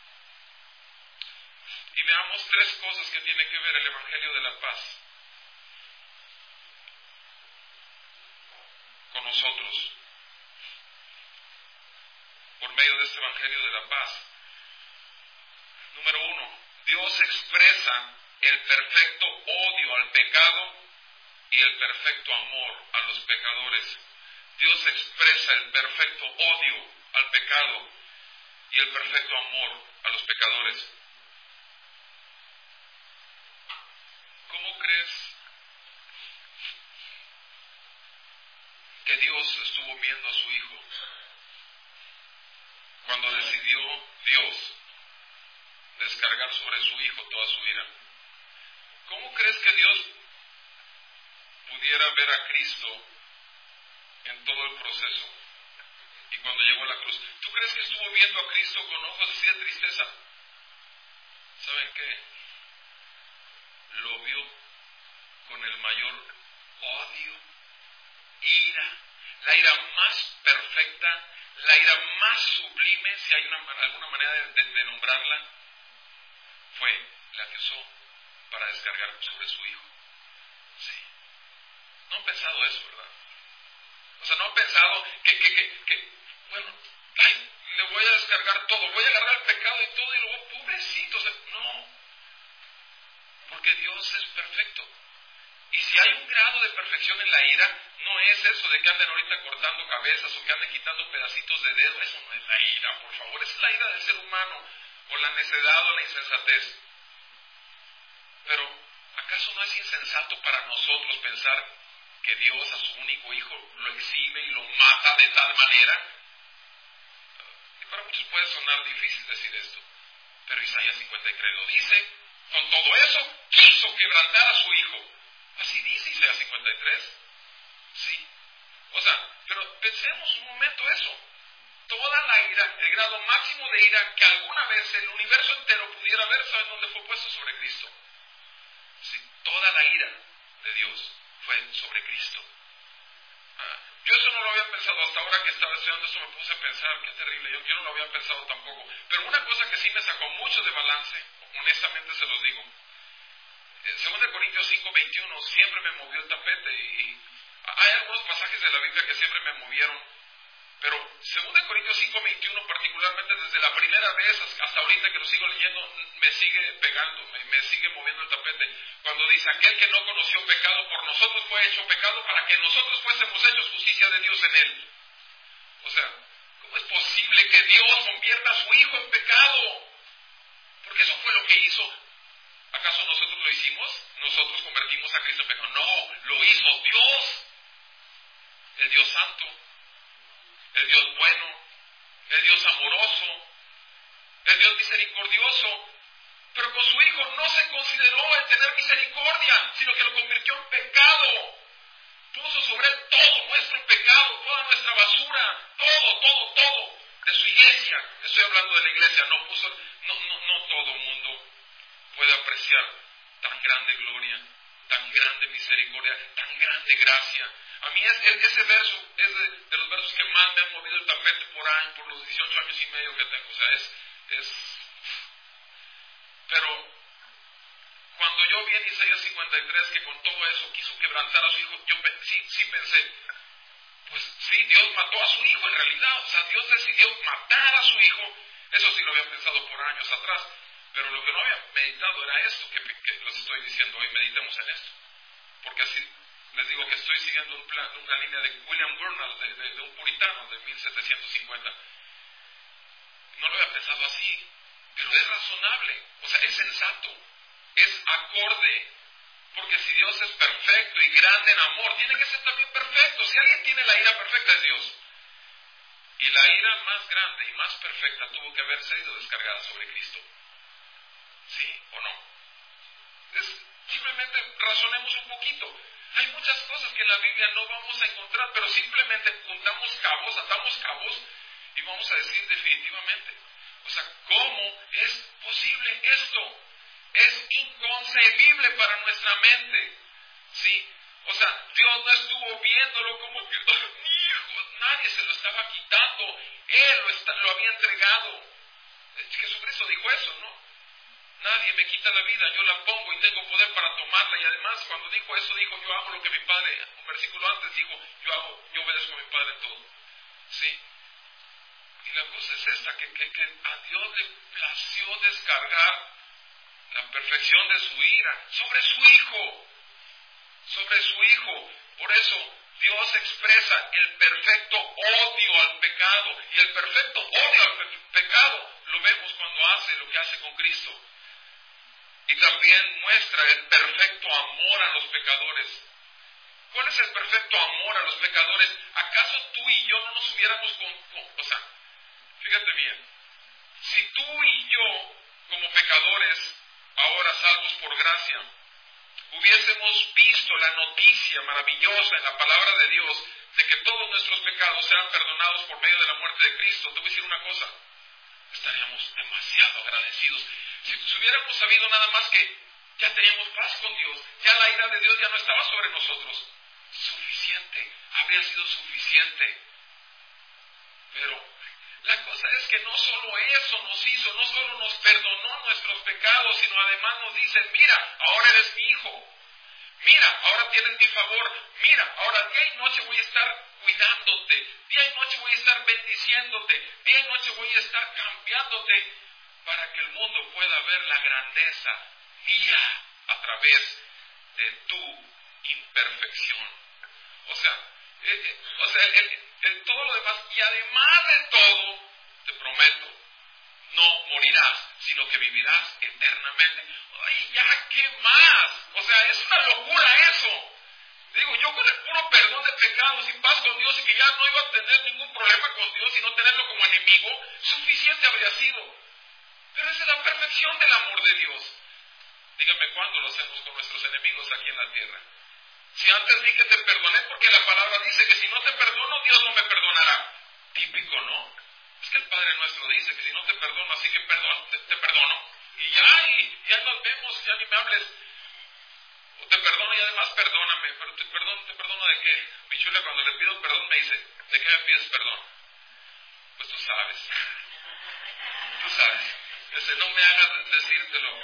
Y veamos tres cosas que tiene que ver el Evangelio de la Paz con nosotros. Por medio de este Evangelio de la Paz. Número uno, Dios expresa el perfecto odio al pecado y el perfecto amor a los pecadores. Dios expresa el perfecto odio al pecado y el perfecto amor a los pecadores. ¿Cómo crees que Dios estuvo viendo a su Hijo cuando decidió Dios descargar sobre su Hijo toda su ira? ¿Cómo crees que Dios pudiera ver a Cristo en todo el proceso y cuando llegó a la cruz? ¿Tú crees que estuvo viendo a Cristo con ojos así de tristeza? ¿Saben qué? Lo vio con el mayor odio, ira, la ira más perfecta, la ira más sublime, si hay una, alguna manera de, de, de nombrarla, fue la que usó para descargar sobre su Hijo. Sí. No han pensado eso, ¿verdad? O sea, no han pensado que, que, que, que bueno, ay, le voy a descargar todo, voy a agarrar el pecado y todo y luego, pobrecito, o sea, no. Porque Dios es perfecto. Y si hay un grado de perfección en la ira, no es eso de que anden ahorita cortando cabezas o que anden quitando pedacitos de dedo. Eso no es la ira, por favor. Es la ira del ser humano, o la necedad o la insensatez. Pero, ¿acaso no es insensato para nosotros pensar que Dios a su único Hijo lo exhibe y lo mata de tal manera? Y para muchos puede sonar difícil decir esto, pero Isaías cincuenta y tres lo dice. Con todo eso, quiso quebrantar a su Hijo. Así dice Isaías cincuenta y tres. Sí. O sea, pero pensemos un momento eso. Toda la ira, el grado máximo de ira que alguna vez el universo entero pudiera ver, ¿saben dónde fue puesto? Sobre Cristo. Sí, toda la ira de Dios fue sobre Cristo. Ah, yo eso no lo había pensado hasta ahora que estaba estudiando, eso me puse a pensar, qué terrible, yo, yo no lo había pensado tampoco. Pero una cosa que sí me sacó mucho de balance, honestamente se los digo, en segunda Corintios cinco veintiuno siempre me movió el tapete y, y hay algunos pasajes de la Biblia que siempre me movieron, pero segunda Corintios cinco veintiuno particularmente desde la primera vez hasta ahorita que lo sigo leyendo me sigue pegando, me, me sigue moviendo el tapete, cuando dice aquel que no conoció pecado por nosotros fue hecho pecado para que nosotros fuésemos hechos justicia de Dios en él. O sea, ¿cómo es posible que Dios convierta a su Hijo en pecado? Porque eso fue lo que hizo. ¿Acaso nosotros lo hicimos? ¿Nosotros convertimos a Cristo en pecado? No, lo hizo Dios, el Dios santo, el Dios bueno, el Dios amoroso, el Dios misericordioso. Pero con su Hijo no se consideró el tener misericordia, sino que lo convirtió en pecado. Puso sobre él todo nuestro pecado, toda nuestra basura, todo, todo, todo, de su iglesia. Estoy hablando de la iglesia, no puso, no, no, no todo el mundo puede apreciar tan grande gloria, tan grande misericordia, tan grande gracia. A mí es, es, ese verso es de, de los versos que más me han movido el tapete por año, por los dieciocho años y medio que tengo. O sea, es, es... Pero cuando yo vi en Isaías cincuenta y tres que con todo eso quiso quebrantar a su Hijo, yo sí, sí pensé, pues sí, Dios mató a su Hijo en realidad. O sea, Dios decidió matar a su Hijo. Eso sí lo había pensado por años atrás. Pero lo que no había meditado era esto que, que les estoy diciendo hoy. Meditemos en esto. Porque así les digo que estoy siguiendo un plan, una línea de William Gurnall, de, de, de un puritano de mil setecientos cincuenta. No lo había pensado así, pero es razonable. O sea, es sensato, es acorde. Porque si Dios es perfecto y grande en amor, tiene que ser también perfecto. Si alguien tiene la ira perfecta es Dios. Y la ira más grande y más perfecta tuvo que haber sido descargada sobre Cristo. ¿Sí o no? Es, simplemente razonemos un poquito. Hay muchas cosas que en la Biblia no vamos a encontrar, pero simplemente juntamos cabos, atamos cabos y vamos a decir definitivamente. O sea, ¿cómo es posible esto? Es inconcebible para nuestra mente. ¿Sí? O sea, Dios no estuvo viéndolo como que, oh, mi hijo, nadie se lo estaba quitando. Él lo, está, lo había entregado. Jesucristo dijo eso, ¿no? Nadie me quita la vida, yo la pongo y tengo poder para tomarla. Y además, cuando dijo eso, dijo, yo hago lo que mi Padre, un versículo antes dijo, yo hago, yo obedezco a mi Padre en todo. ¿Sí? Y la cosa es esta, que, que, que a Dios le plació descargar la perfección de su ira sobre su Hijo. Sobre su Hijo. Por eso, Dios expresa el perfecto odio al pecado, y el perfecto odio al pe- pecado lo vemos cuando hace lo que hace con Cristo. Y también muestra el perfecto amor a los pecadores. ¿Cuál es el perfecto amor a los pecadores? ¿Acaso tú y yo no nos hubiéramos con, con, o sea, fíjate bien, si tú y yo, como pecadores, ahora salvos por gracia, hubiésemos visto la noticia maravillosa en la palabra de Dios de que todos nuestros pecados sean perdonados por medio de la muerte de Cristo, te voy a decir una cosa, estaríamos demasiado agradecidos. Si, si hubiéramos sabido nada más que ya teníamos paz con Dios, ya la ira de Dios ya no estaba sobre nosotros, suficiente, habría sido suficiente. Pero la cosa es que no solo eso nos hizo, no solo nos perdonó nuestros pecados, sino además nos dice, mira, ahora eres mi hijo, mira, ahora tienes mi favor, mira, ahora día y noche voy a estar cuidándote, día y noche voy a estar bendiciéndote, día y noche voy a estar cambiándote para que el mundo pueda ver la grandeza mía a través de tu imperfección. O sea, eh, eh, o sea, el, el, el todo lo demás, y además de todo, te prometo, no morirás, sino que vivirás eternamente. Ay, ya, ¿qué más? O sea, es una locura eso. Digo, yo con el puro perdón de pecados y paz con Dios y que ya no iba a tener ningún problema con Dios y no tenerlo como enemigo, suficiente habría sido. Pero esa es la perfección del amor de Dios. Dígame, ¿cuándo lo hacemos con nuestros enemigos aquí en la tierra? Si antes di que te perdoné, porque la palabra dice que si no te perdono, Dios no me perdonará. Típico, ¿no? Es que el Padre Nuestro dice que si no te perdono, así que perdón, te, te perdono. Y ya, y ya nos vemos, ya ni me hables. O te perdono y además perdóname. Pero te perdono, ¿te perdono de qué? Mi chula, cuando le pido perdón me dice, ¿de qué me pides perdón? Pues tú sabes. Tú sabes. Dice, no me hagas decírtelo.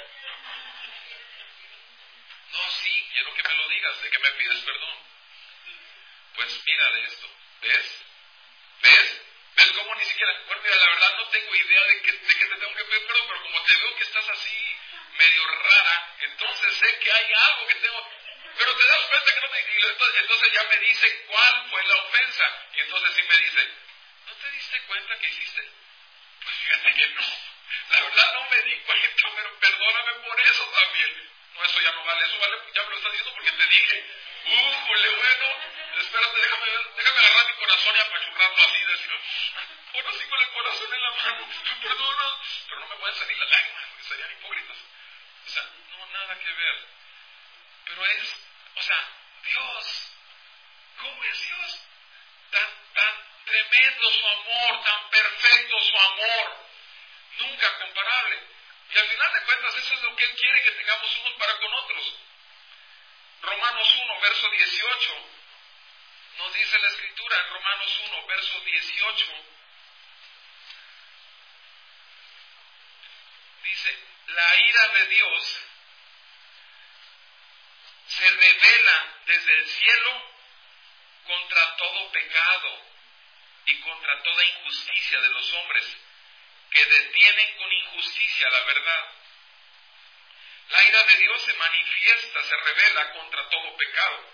No, sí, quiero que me lo digas, ¿de qué me pides perdón? Pues mira de esto, ¿ves? ¿Ves? ¿Ves cómo ni siquiera? Bueno, mira, la verdad no tengo idea de que, de que te tengo que pedir perdón, pero como te veo que estás así medio rara, entonces sé que hay algo que tengo. Pero te das cuenta que no te... Entonces, entonces ya me dice cuál fue la ofensa. Y entonces sí me dice, ¿no te diste cuenta que hiciste? Pues fíjate que no. La verdad no me di cuenta, pero perdóname por eso también. No, eso ya no vale, eso vale, ya me lo estás diciendo porque te dije. ¡Újole, bueno! Espérate, déjame, déjame agarrar mi corazón y apachurrarlo así y decir, ahora sí con el corazón en la mano, perdona, pero no me pueden salir las lágrimas, porque serían hipócritas. O sea, no, nada que ver. Pero es, o sea, Dios, ¿cómo es Dios? Tan, tan tremendo su amor, tan perfecto su amor, nunca comparable. Y al final de cuentas eso es lo que Él quiere, que tengamos unos para con otros. Romanos uno, verso dieciocho, nos dice la Escritura en Romanos uno, verso dieciocho, dice, la ira de Dios se revela desde el cielo contra todo pecado y contra toda injusticia de los hombres que detienen con injusticia la verdad. La ira de Dios se manifiesta, se revela contra todo pecado.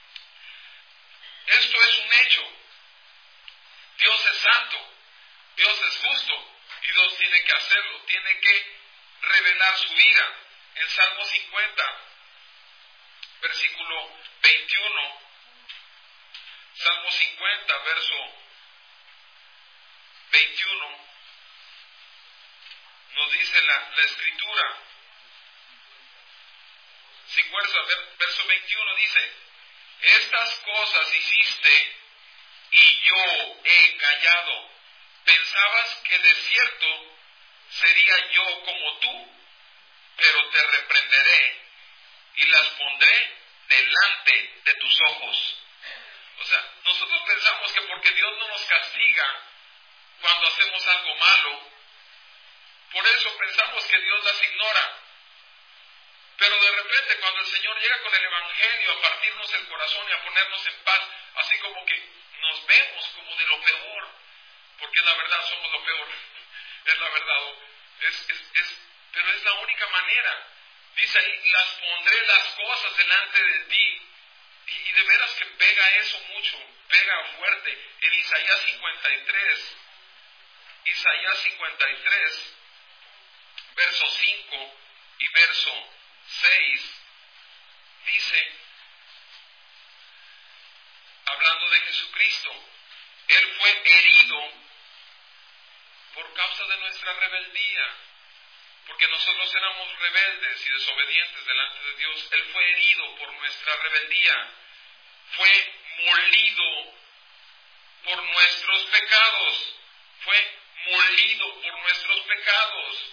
Esto es un hecho. Dios es santo, Dios es justo y Dios tiene que hacerlo, tiene que revelar su ira. En Salmo cincuenta, versículo veintiuno, Salmo cincuenta, verso veintiuno, nos dice la, la Escritura. cincuenta, verso veintiuno dice, estas cosas hiciste y yo he callado. Pensabas que de cierto sería yo como tú, pero te reprenderé y las pondré delante de tus ojos. O sea, nosotros pensamos que porque Dios no nos castiga cuando hacemos algo malo, por eso pensamos que Dios las ignora. Pero de repente cuando el Señor llega con el Evangelio a partirnos el corazón y a ponernos en paz, así como que nos vemos como de lo peor, porque la verdad somos lo peor, es la verdad, es, es, es, pero es la única manera. Dice ahí, las pondré las cosas delante de ti Y, y de veras que pega eso mucho, pega fuerte. En Isaías cincuenta y tres, Isaías cincuenta y tres, verso cinco y verso seis, dice, hablando de Jesucristo, Él fue herido por causa de nuestra rebeldía, porque nosotros éramos rebeldes y desobedientes delante de Dios. Él fue herido por nuestra rebeldía, fue molido por nuestros pecados, fue molido por nuestros pecados.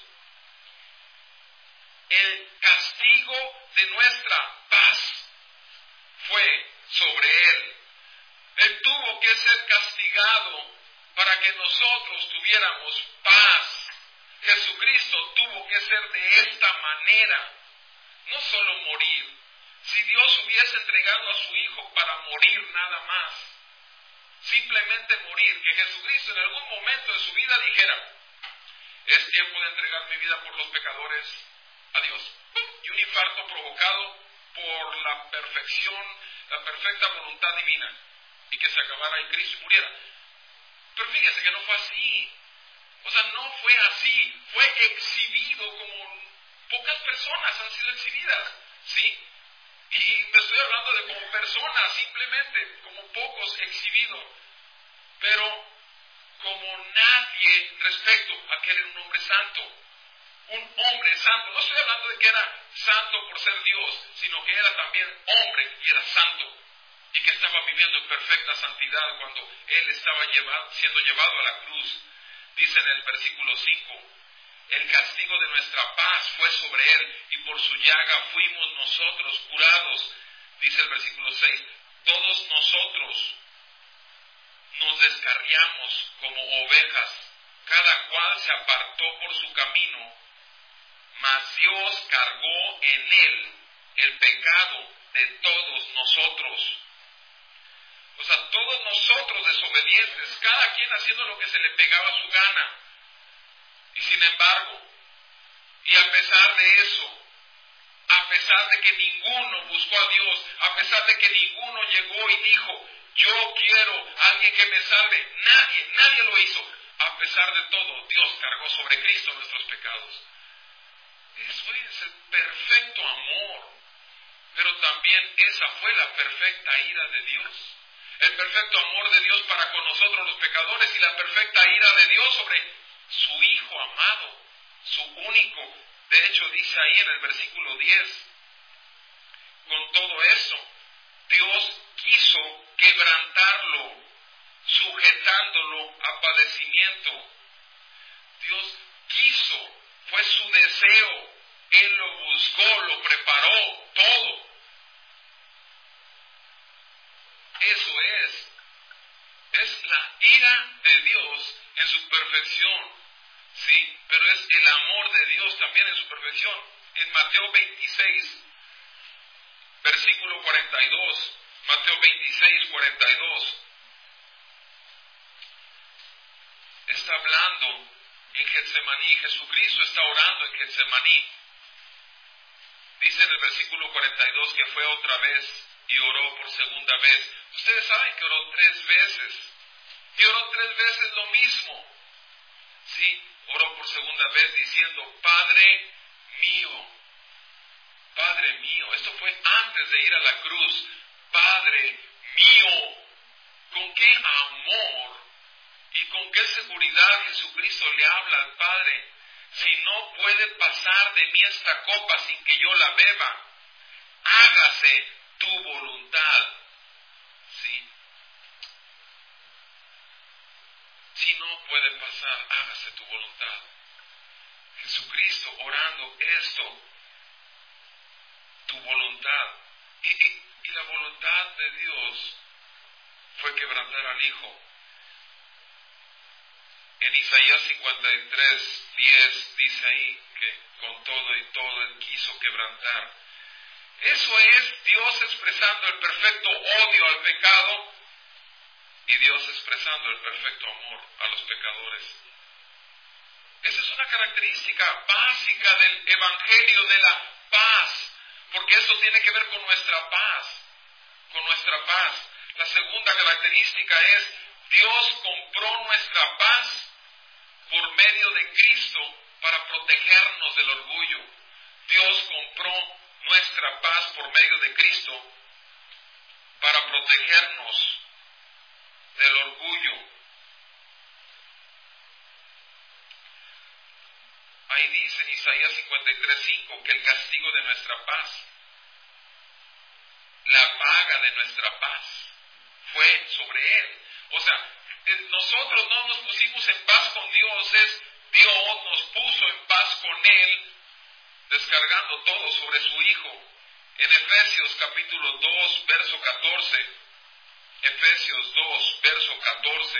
El castigo de nuestra paz fue sobre Él. Él tuvo que ser castigado para que nosotros tuviéramos paz. Jesucristo tuvo que ser de esta manera, no solo morir. Si Dios hubiese entregado a su Hijo para morir nada más, simplemente morir, que Jesucristo en algún momento de su vida dijera, es tiempo de entregar mi vida por los pecadores a Dios. Y un infarto provocado por la perfección, la perfecta voluntad divina, y que se acabara y Cristo muriera. Pero fíjese que no fue así. O sea, no fue así. Fue exhibido como pocas personas han sido exhibidas, ¿sí? Y me estoy hablando de como personas, simplemente, como pocos exhibidos. Pero como nadie respecto a que era un hombre santo. Un hombre santo. No estoy hablando de que era santo por ser Dios, sino que era también hombre y era santo. Y que estaba viviendo en perfecta santidad cuando Él estaba llevado, siendo llevado a la cruz. Dice en el versículo cinco, el castigo de nuestra paz fue sobre Él, y por su llaga fuimos nosotros curados. Dice el versículo seis, todos nosotros nos descarriamos como ovejas, cada cual se apartó por su camino, mas Dios cargó en Él el pecado de todos nosotros. O sea, todos nosotros desobedientes, cada quien haciendo lo que se le pegaba a su gana. Y sin embargo, y a pesar de eso, a pesar de que ninguno buscó a Dios, a pesar de que ninguno llegó y dijo, yo quiero a alguien que me salve, nadie, nadie lo hizo. A pesar de todo, Dios cargó sobre Cristo nuestros pecados. Eso es el perfecto amor. Pero también esa fue la perfecta ira de Dios. El perfecto amor de Dios para con nosotros los pecadores y la perfecta ira de Dios sobre su Hijo amado, su único. De hecho, dice ahí en el versículo diez, con todo eso, Dios quiso quebrantarlo, sujetándolo a padecimiento. Dios quiso, fue su deseo, Él lo buscó, lo preparó, todo. Eso es, es la ira de Dios en su perfección, ¿sí? Pero es el amor de Dios también en su perfección. En Mateo veintiséis, versículo cuarenta y dos, Mateo veintiséis, cuarenta y dos, está hablando en Getsemaní, Jesucristo está orando en Getsemaní. Dice en el versículo cuarenta y dos que fue otra vez y oró por segunda vez. Ustedes saben que oró tres veces. Y oró tres veces lo mismo. Sí, oró por segunda vez diciendo, Padre mío, Padre mío. Esto fue antes de ir a la cruz. Padre mío. ¿Con qué amor y con qué seguridad Jesucristo le habla al Padre? Si no puede pasar de mí esta copa sin que yo la beba, hágase tu voluntad. ¿Sí? Si no puede pasar, hágase tu voluntad. Jesucristo orando esto, tu voluntad. Y, y, y la voluntad de Dios fue quebrantar al Hijo. En Isaías cincuenta y tres, diez dice ahí que con todo y todo Él quiso quebrantar. Eso es Dios expresando el perfecto odio al pecado y Dios expresando el perfecto amor a los pecadores. Esa es una característica básica del Evangelio de la paz, porque eso tiene que ver con nuestra paz, con nuestra paz. La segunda característica es, Dios compró nuestra paz por medio de Cristo para protegernos del orgullo. Dios compró nuestra paz por medio de Cristo para protegernos del orgullo. Ahí dice en Isaías cincuenta y tres cinco que el castigo de nuestra paz, la paga de nuestra paz, fue sobre Él. O sea, nosotros no nos pusimos en paz con Dios, es Dios nos puso en paz con Él, descargando todo sobre su Hijo. En Efesios capítulo dos, verso catorce, Efesios dos, verso catorce,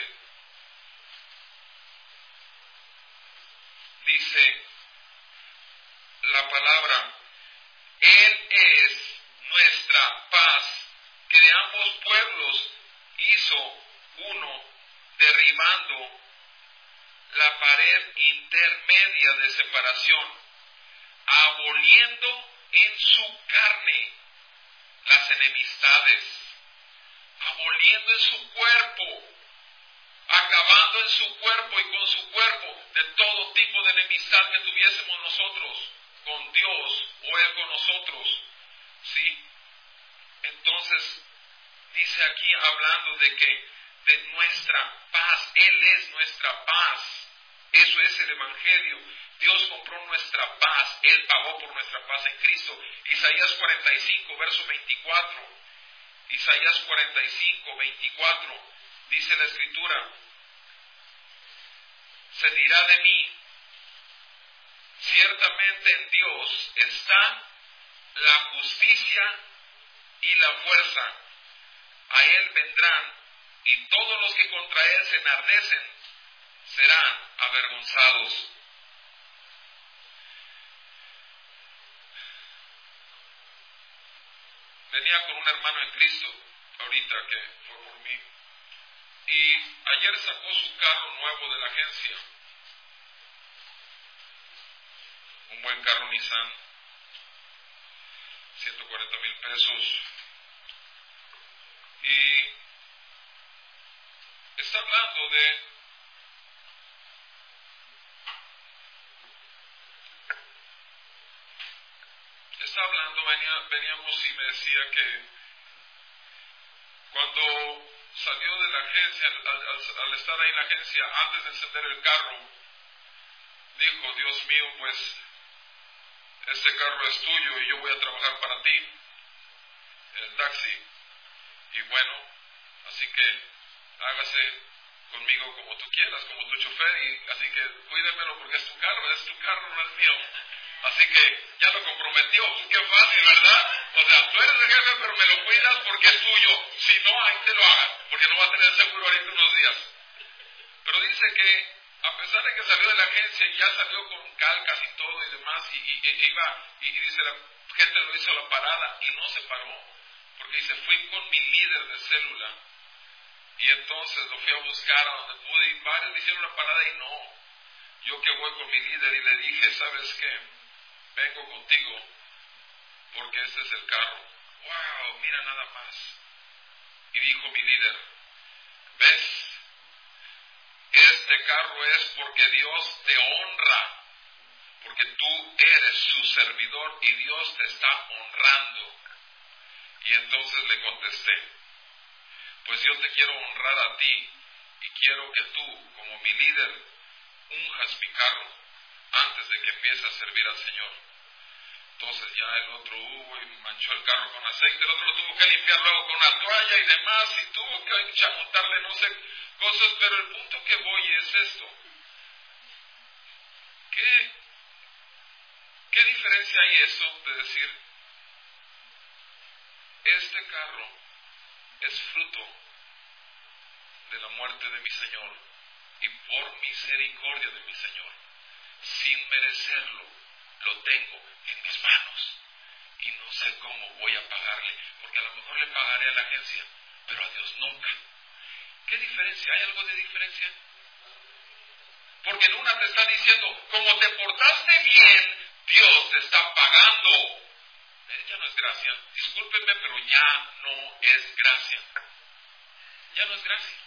dice la palabra, Él es nuestra paz, que de ambos pueblos hizo uno, derribando la pared intermedia de separación, aboliendo en su carne las enemistades, aboliendo en su cuerpo, acabando en su cuerpo y con su cuerpo de todo tipo de enemistad que tuviésemos nosotros con Dios o Él con nosotros. ¿Sí? Entonces, dice aquí hablando de que de nuestra paz, Él es nuestra paz. Eso es el Evangelio. Dios compró nuestra paz, Él pagó por nuestra paz en Cristo. Isaías cuarenta y cinco, verso veinticuatro. Isaías cuarenta y cinco, veinticuatro. Dice la Escritura, se dirá de mí, ciertamente en Dios está la justicia y la fuerza. A Él vendrán, y todos los que contra Él se enardecen serán avergonzados. Venía con un hermano en Cristo, ahorita que fue por mí, y ayer sacó su carro nuevo de la agencia, un buen carro Nissan, ciento cuarenta mil pesos, y está hablando de está hablando, venía, veníamos y me decía que cuando salió de la agencia, al, al, al estar ahí en la agencia, antes de encender el carro, dijo, Dios mío, pues este carro es tuyo y yo voy a trabajar para ti, en el taxi, y bueno, así que hágase conmigo como tú quieras, como tu chofer, y así que cuídemelo porque es tu carro, es tu carro, no es mío. Así que ya lo comprometió, pues qué fácil, ¿verdad? O sea, tú eres el jefe, pero me lo cuidas porque es tuyo. Si no, ahí te lo hagan, porque no va a tener seguro ahorita unos días. Pero dice que, a pesar de que salió de la agencia y ya salió con calcas y todo y demás, y, y, y iba, y, y dice, la gente lo hizo la parada y no se paró, porque dice, fui con mi líder de célula, y entonces lo fui a buscar a donde pude, y varios me hicieron la parada y no. Yo que voy con mi líder y le dije, ¿sabes qué? Vengo contigo porque este es el carro. ¡Wow! Mira nada más. Y dijo mi líder, ¿ves? Este carro es porque Dios te honra, porque tú eres su servidor y Dios te está honrando. Y entonces le contesté, pues yo te quiero honrar a ti y quiero que tú, como mi líder, unjas mi carro antes de que empiece a servir al Señor. Entonces ya el otro hubo y manchó el carro con aceite, el otro lo tuvo que limpiar luego con una toalla y demás, y tuvo que chamutarle no sé cosas, pero el punto que voy es esto. ¿Qué, qué diferencia hay eso de decir, este carro es fruto de la muerte de mi Señor y por misericordia de mi Señor, sin merecerlo, lo tengo en mis manos y no sé cómo voy a pagarle, porque a lo mejor le pagaré a la agencia, pero a Dios nunca? ¿Qué diferencia? ¿Hay algo de diferencia? Porque en una te está diciendo, como te portaste bien, Dios te está pagando. Eh, ya no es gracia. Discúlpenme, pero ya no es gracia. Ya no es gracia.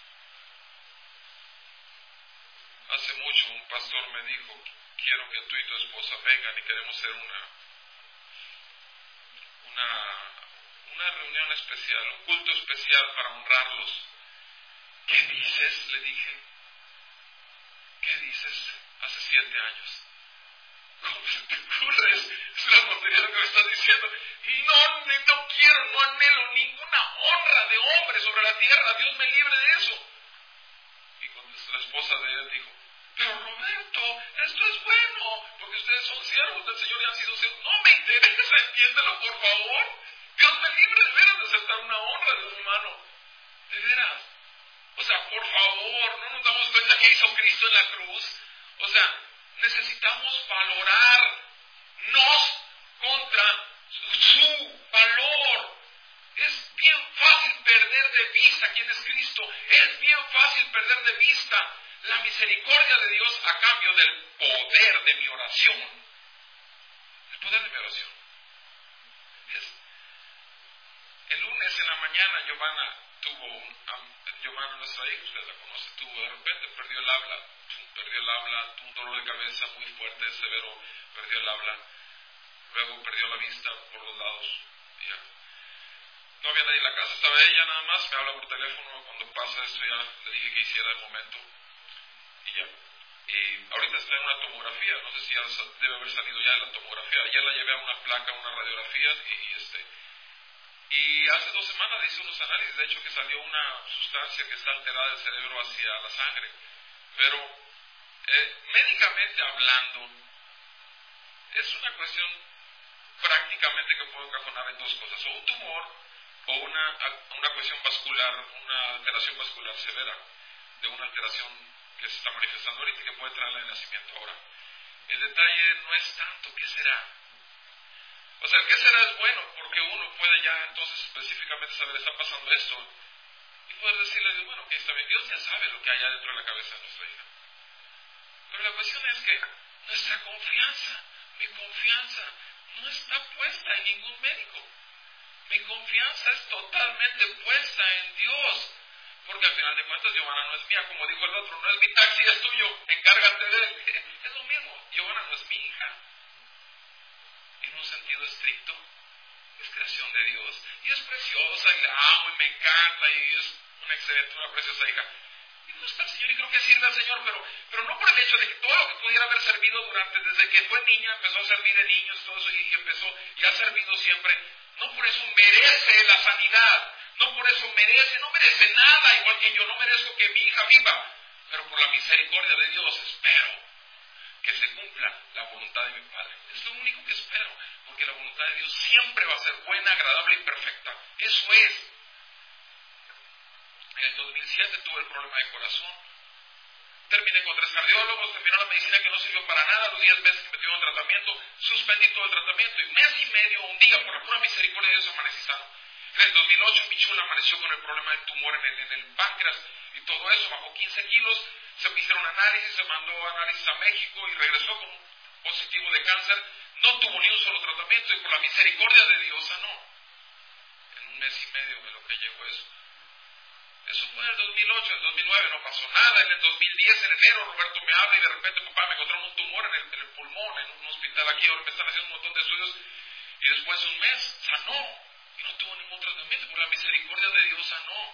Hace mucho un pastor me dijo, quiero que tú y tu esposa vengan y queremos hacer una, una, una reunión especial, un culto especial para honrarlos. ¿Qué dices? Le dije. ¿Qué dices? Hace siete años. ¿Cómo se te ocurre? Es una tontería lo que me estás diciendo. Y no, no quiero, no anhelo ninguna honra de hombre sobre la tierra. Dios me libre de eso. Y cuando la esposa de él dijo, pero Roberto, esto es bueno, porque ustedes son siervos del Señor y han sido siervos. No me interesa, entiéndelo por favor. Dios me libre de veras de aceptar una honra de un humano. De veras. O sea, por favor, no nos damos cuenta que hizo Cristo en la cruz. O sea, necesitamos valorarnos contra su valor. Es bien fácil perder de vista quién es Cristo. Es bien fácil perder de vista la misericordia de Dios a cambio del poder de mi oración. El poder de mi oración. Es, el lunes en la mañana Giovanna tuvo, un, Giovanna, nuestra hija, usted la conoce, tuvo de repente, perdió el habla, perdió el habla, tuvo un dolor de cabeza muy fuerte, severo, perdió el habla, luego perdió la vista por los lados. Ya. No había nadie en la casa, estaba ella nada más, me habla por teléfono, cuando pasa esto ya le dije que hiciera el momento, y ya. Y ahorita está en una tomografía, no sé si ya debe haber salido ya de la tomografía, ayer la llevé a una placa, una radiografía, y este... Y hace dos semanas le hice unos análisis, de hecho que salió una sustancia que está alterada del cerebro hacia la sangre. Pero eh, médicamente hablando, es una cuestión prácticamente que puedo encajonar en dos cosas, o un tumor o una, una cuestión vascular, una alteración vascular severa, de una alteración que se está manifestando ahorita y que puede traerle el nacimiento ahora. El detalle no es tanto qué será. O sea, el qué será es bueno, porque uno puede ya entonces específicamente saber, está pasando esto, y poder decirle a Dios, bueno, que está bien, Dios ya sabe lo que hay dentro de la cabeza de nuestra hija. Pero la cuestión es que nuestra confianza, mi confianza, no está puesta en ningún médico. Mi confianza es totalmente puesta en Dios, porque al final de cuentas Giovanna no es mía, como dijo el otro, no es mi taxi, es tuyo, encárgate de él. Es lo mismo, Giovanna no es mi hija. En un sentido estricto, es creación de Dios, y es preciosa, y la amo, y me encanta, y es una excelente, una preciosa hija. Y no está el Señor, y creo que sirve al Señor, pero, pero no por el hecho de que todo lo que pudiera haber servido durante, desde que fue niña, empezó a servir de niños, todo eso, y empezó, y ha servido siempre, no por eso merece la sanidad, no por eso merece, no merece nada, igual que yo no merezco que mi hija viva, pero por la misericordia de Dios espero que se cumpla la voluntad de mi Padre. Es lo único que espero, porque la voluntad de Dios siempre va a ser buena, agradable y perfecta. Eso es. En el dos mil siete tuve el problema de corazón. Terminé con tres cardiólogos, terminó la medicina que no sirvió para nada, los diez meses que me tuvieron tratamiento, suspendí todo el tratamiento, y un mes y medio, un día, por la pura misericordia de Dios, amanecí sano. En el dos mil ocho mi chula amaneció con el problema del tumor en el, en el páncreas y todo eso, bajó quince kilos, se hicieron análisis, se mandó análisis a México y regresó con un positivo de cáncer, no tuvo ni un solo tratamiento y por la misericordia de Dios sanó. En un mes y medio me lo que llegó eso. Eso fue en el dos mil ocho, en el dos mil nueve no pasó nada, en el dos mil diez, en enero, Roberto me habla y de repente, papá, me encontraron un tumor en el, en el pulmón, en un hospital aquí, ahora me están haciendo un montón de estudios, y después de un mes sanó, y no tuvo ningún tratamiento, por la misericordia de Dios sanó.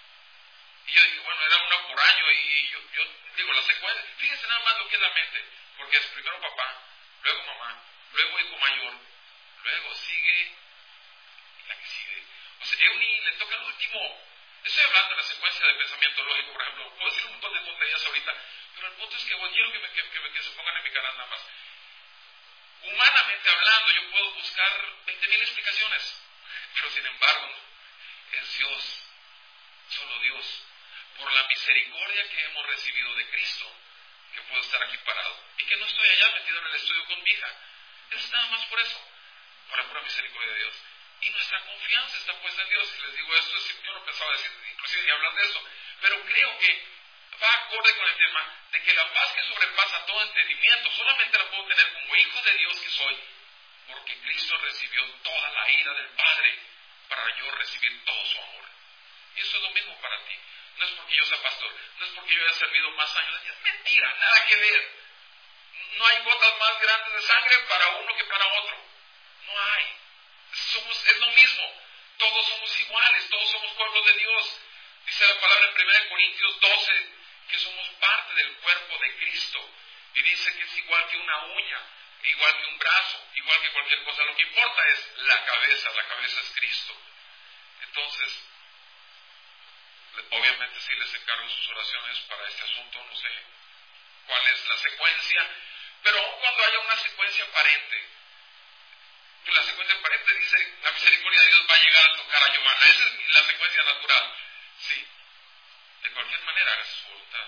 Y yo dije, bueno, era una por año, y yo, yo digo, la secuencia, fíjense nada más lo que es la mente, porque es primero papá, luego mamá, luego hijo mayor, luego sigue la que sigue. O sea, Euni le toca el último. Estoy hablando de la secuencia de pensamiento lógico, por ejemplo. Puedo decir un montón de tonterías ahorita, pero el punto es que bueno, quiero que, me, que, que, me, que se pongan en mi canal nada más. Humanamente hablando, yo puedo buscar veinte mil explicaciones, pero sin embargo, es Dios, solo Dios, por la misericordia que hemos recibido de Cristo, que puedo estar aquí parado y que no estoy allá metido en el estudio con mi hija. Es nada más por eso, por la pura misericordia de Dios. Y nuestra confianza está puesta en Dios. Y les digo, esto es, yo no pensaba decir, inclusive ni hablar de eso, pero creo que va acorde con el tema de que la paz que sobrepasa todo entendimiento, solamente la puedo tener como hijo de Dios que soy, porque Cristo recibió toda la ira del Padre para yo recibir todo su amor. Y eso es lo mismo para ti. No es porque yo sea pastor, no es porque yo haya servido más años. Es mentira, nada que ver. No hay gotas más grandes de sangre para uno que para otro. No hay. Somos, es lo mismo. Todos somos iguales, todos somos pueblos de Dios. Dice la palabra en primera Corintios doce que somos parte del cuerpo de Cristo. Y dice que es igual que una uña, igual que un brazo, igual que cualquier cosa. Lo que importa es la cabeza, la cabeza es Cristo. Entonces, obviamente sí les encargo sus oraciones para este asunto, no sé cuál es la secuencia, pero aun cuando haya una secuencia aparente, pues la secuencia aparente dice, la misericordia de Dios va a llegar a tocar a Giovanna. Esa es la secuencia natural. Sí, de cualquier manera haga su voluntad.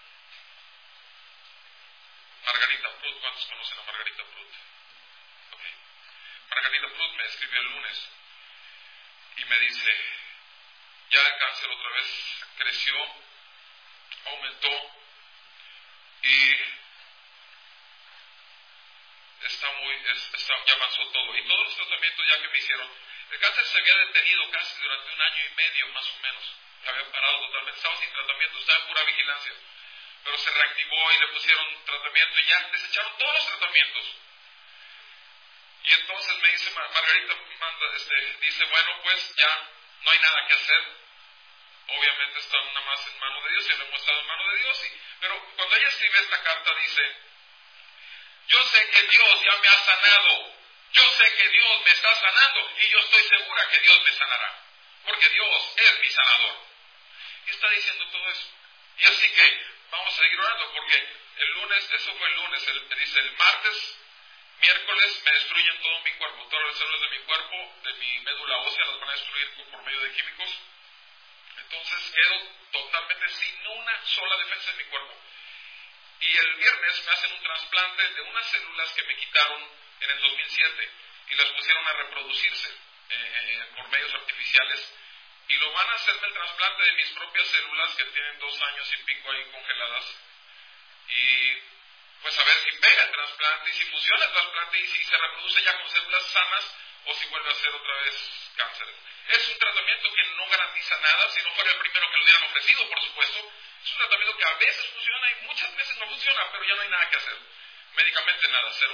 Margarita Prut, ¿cuántos conocen a Margarita Prut? Okay. Margarita Prut me escribió el lunes y me dice, ya el cáncer otra vez creció, aumentó y está muy, es, está, ya avanzó todo. Y todos los tratamientos ya que me hicieron, el cáncer se había detenido casi durante un año y medio más o menos. Se había parado totalmente, estaba sin tratamiento, estaba en pura vigilancia. Pero se reactivó y le pusieron tratamiento y ya desecharon todos los tratamientos. Y entonces me dice Margarita, manda, este, dice, bueno, pues ya no hay nada que hacer. Obviamente está nada más en manos de Dios y lo hemos estado en manos de Dios. Y, pero cuando ella escribe esta carta dice, yo sé que Dios ya me ha sanado. Yo sé que Dios me está sanando y yo estoy segura que Dios me sanará. Porque Dios es mi sanador. Y está diciendo todo eso. Y así que vamos a seguir orando porque el lunes, eso fue el lunes, el, dice el martes, miércoles me destruyen todo mi cuerpo, todas las células de mi cuerpo, de mi médula ósea las van a destruir por medio de químicos. Entonces quedo totalmente sin una sola defensa en mi cuerpo. Y el viernes me hacen un trasplante de unas células que me quitaron en el dos mil siete y las pusieron a reproducirse eh, por medios artificiales. Y lo van a hacerme el trasplante de mis propias células que tienen dos años y pico ahí congeladas. Y pues a ver si pega el trasplante y si funciona el trasplante y si se reproduce ya con células sanas o si vuelve a ser otra vez cáncer. Es un tratamiento que no garantiza nada, si no fuera el primero que lo hubieran ofrecido, por supuesto. Es un tratamiento que a veces funciona y muchas veces no funciona, pero ya no hay nada que hacer. Médicamente nada, cero.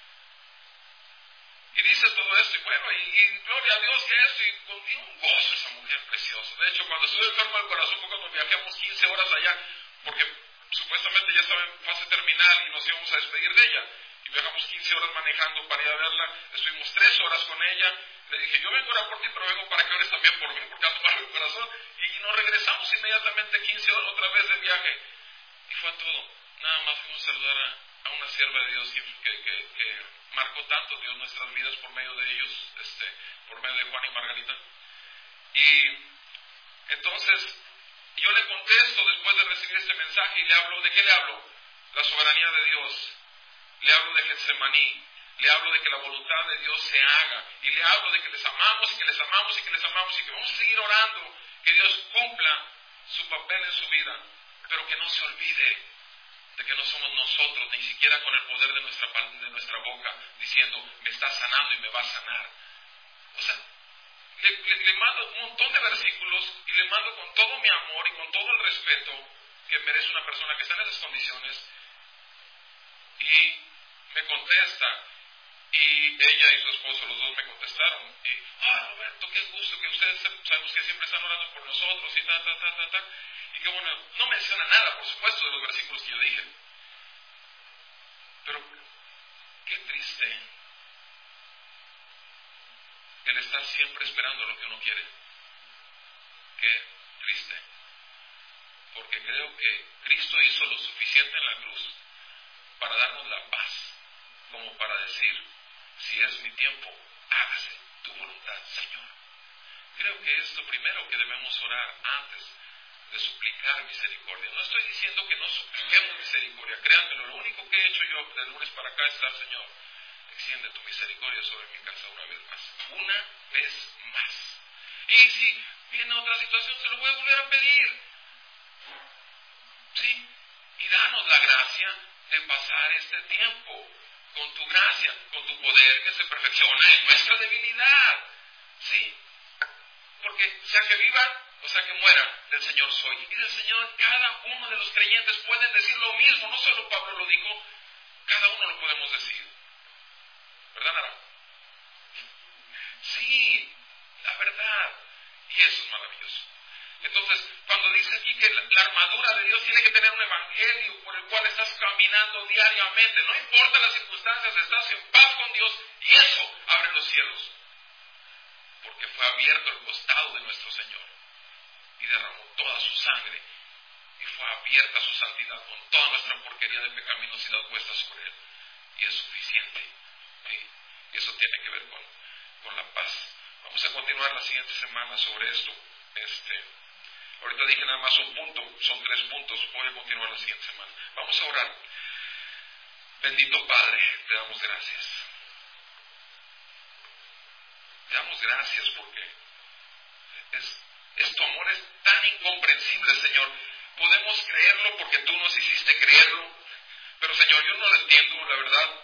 Y dice todo esto, y bueno, y, y gloria a Dios que eso, y con y un gozo esa mujer preciosa. De hecho, cuando estuve enfermo del corazón fue cuando viajamos quince horas allá, porque supuestamente ya estaba en fase terminal y nos íbamos a despedir de ella. Y viajamos quince horas manejando para ir a verla, estuvimos tres horas con ella. Le dije, yo vengo a orar por ti, pero vengo para que ores también por mí, porque ando mal del corazón. Y nos regresamos inmediatamente quince horas otra vez de viaje. Y fue todo. Nada más fuimos a saludar a, a una sierva de Dios que, que, que, que marcó tanto Dios nuestras vidas por medio de ellos, este, por medio de Juan y Margarita. Y entonces yo le contesto después de recibir este mensaje y le hablo, ¿de qué le hablo? La soberanía de Dios. Le hablo de Getsemaní. Le hablo de que la voluntad de Dios se haga. Y le hablo de que les amamos y que les amamos y que les amamos y que vamos a seguir orando. Que Dios cumpla su papel en su vida. Pero que no se olvide de que no somos nosotros, ni siquiera con el poder de nuestra, de nuestra boca, diciendo, me está sanando y me va a sanar. O sea, le, le, le mando un montón de versículos y le mando con todo mi amor y con todo el respeto que merece una persona que está en esas condiciones. Y me contesta, y ella y su esposo, los dos me contestaron, y, ah, Roberto, qué gusto que ustedes sabemos que siempre están orando por nosotros, y ta, ta, ta, ta, ta, y que bueno, no menciona nada, por supuesto, de los versículos que yo dije, pero qué triste el estar siempre esperando lo que uno quiere, qué triste, porque creo que Cristo hizo lo suficiente en la cruz para darnos la paz, como para decir, si es mi tiempo, hágase tu voluntad, Señor. Creo que es lo primero que debemos orar antes de suplicar misericordia. No estoy diciendo que no supliquemos misericordia, créanmelo, lo único que he hecho yo de lunes para acá es estar, Señor, extiende tu misericordia sobre mi casa una vez más, una vez más. Y si viene otra situación, se lo voy a volver a pedir. Sí, y danos la gracia de pasar este tiempo con tu gracia, con tu poder que se perfecciona en nuestra debilidad. Sí, porque sea que viva o sea que muera, del Señor soy. Y del Señor cada uno de los creyentes pueden decir lo mismo, no solo Pablo lo dijo, cada uno lo podemos decir. ¿Verdad, Nara? Sí, la verdad. Y eso es maravilloso. Entonces, cuando dice aquí que la, la armadura de Dios tiene que tener un evangelio por el cual estás caminando diariamente, no importa las circunstancias, estás en paz con Dios y eso abre los cielos. Porque fue abierto el costado de nuestro Señor y derramó toda su sangre y fue abierta su santidad con toda nuestra porquería de pecaminosidad puesta sobre Él. Y es suficiente. ¿Sí? Y eso tiene que ver con, con la paz. Vamos a continuar la siguiente semana sobre esto. Este, ahorita dije nada más un punto, son tres puntos. Voy a continuar la siguiente semana. Vamos a orar. Bendito Padre, te damos gracias. Te damos gracias porque es, es tu amor es tan incomprensible, Señor. Podemos creerlo porque tú nos hiciste creerlo. Pero, Señor, yo no lo entiendo, la verdad.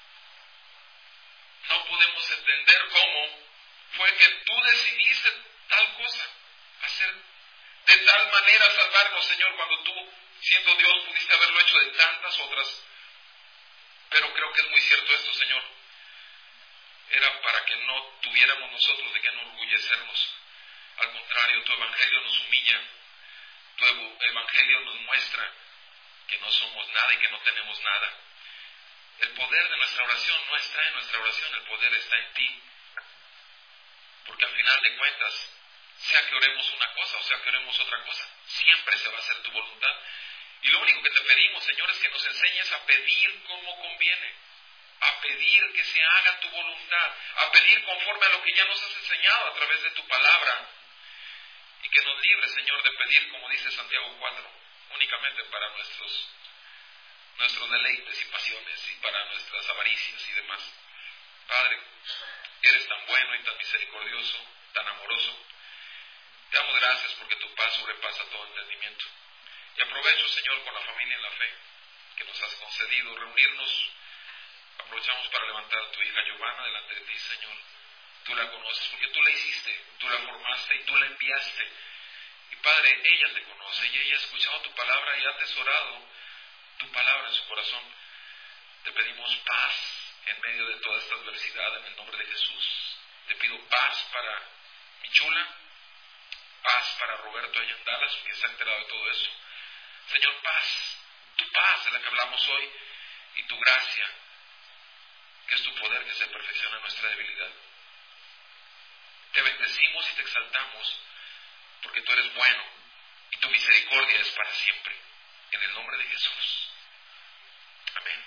No podemos entender cómo fue que tú decidiste tal cosa, hacer de tal manera salvarnos, Señor, cuando tú, siendo Dios, pudiste haberlo hecho de tantas otras. Pero creo que es muy cierto esto, Señor. Era para que no tuviéramos nosotros de qué enorgullecernos. Al contrario, tu evangelio nos humilla. Tu evangelio nos muestra que no somos nada y que no tenemos nada. El poder de nuestra oración no está en nuestra oración, el poder está en ti. Porque al final de cuentas, sea que oremos una cosa o sea que oremos otra cosa, siempre se va a hacer tu voluntad. Y lo único que te pedimos, Señor, es que nos enseñes a pedir como conviene, a pedir que se haga tu voluntad, a pedir conforme a lo que ya nos has enseñado a través de tu palabra. Y que nos libres, Señor, de pedir, como dice Santiago cuatro, únicamente para nuestros, nuestros deleites y pasiones y para nuestras avaricias y demás. Padre, eres tan bueno y tan misericordioso, tan amoroso. Te damos gracias porque tu paz sobrepasa todo entendimiento. Y aprovecho, Señor, con la familia en la fe que nos has concedido reunirnos. Aprovechamos para levantar a tu hija Giovanna delante de ti, Señor. Tú la conoces porque tú la hiciste, tú la formaste y tú la enviaste. Y Padre, ella te conoce y ella ha escuchado tu palabra y ha atesorado tu palabra en su corazón. Te pedimos paz en medio de toda esta adversidad en el nombre de Jesús. Te pido paz para mi chula, paz para Roberto allá en Dallas, que está enterado de todo eso. Señor, paz, tu paz de la que hablamos hoy y tu gracia, que es tu poder que se perfecciona en nuestra debilidad. Te bendecimos y te exaltamos porque tú eres bueno y tu misericordia es para siempre. En el nombre de Jesús. Amén.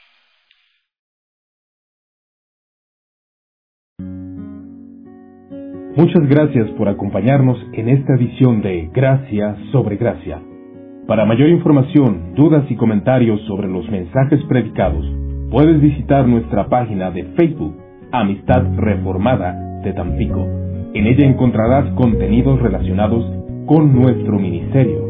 Muchas gracias por acompañarnos en esta edición de Gracia sobre Gracia. Para mayor información, dudas y comentarios sobre los mensajes predicados, puedes visitar nuestra página de Facebook, Amistad Reformada de Tampico. En ella encontrarás contenidos relacionados con nuestro ministerio.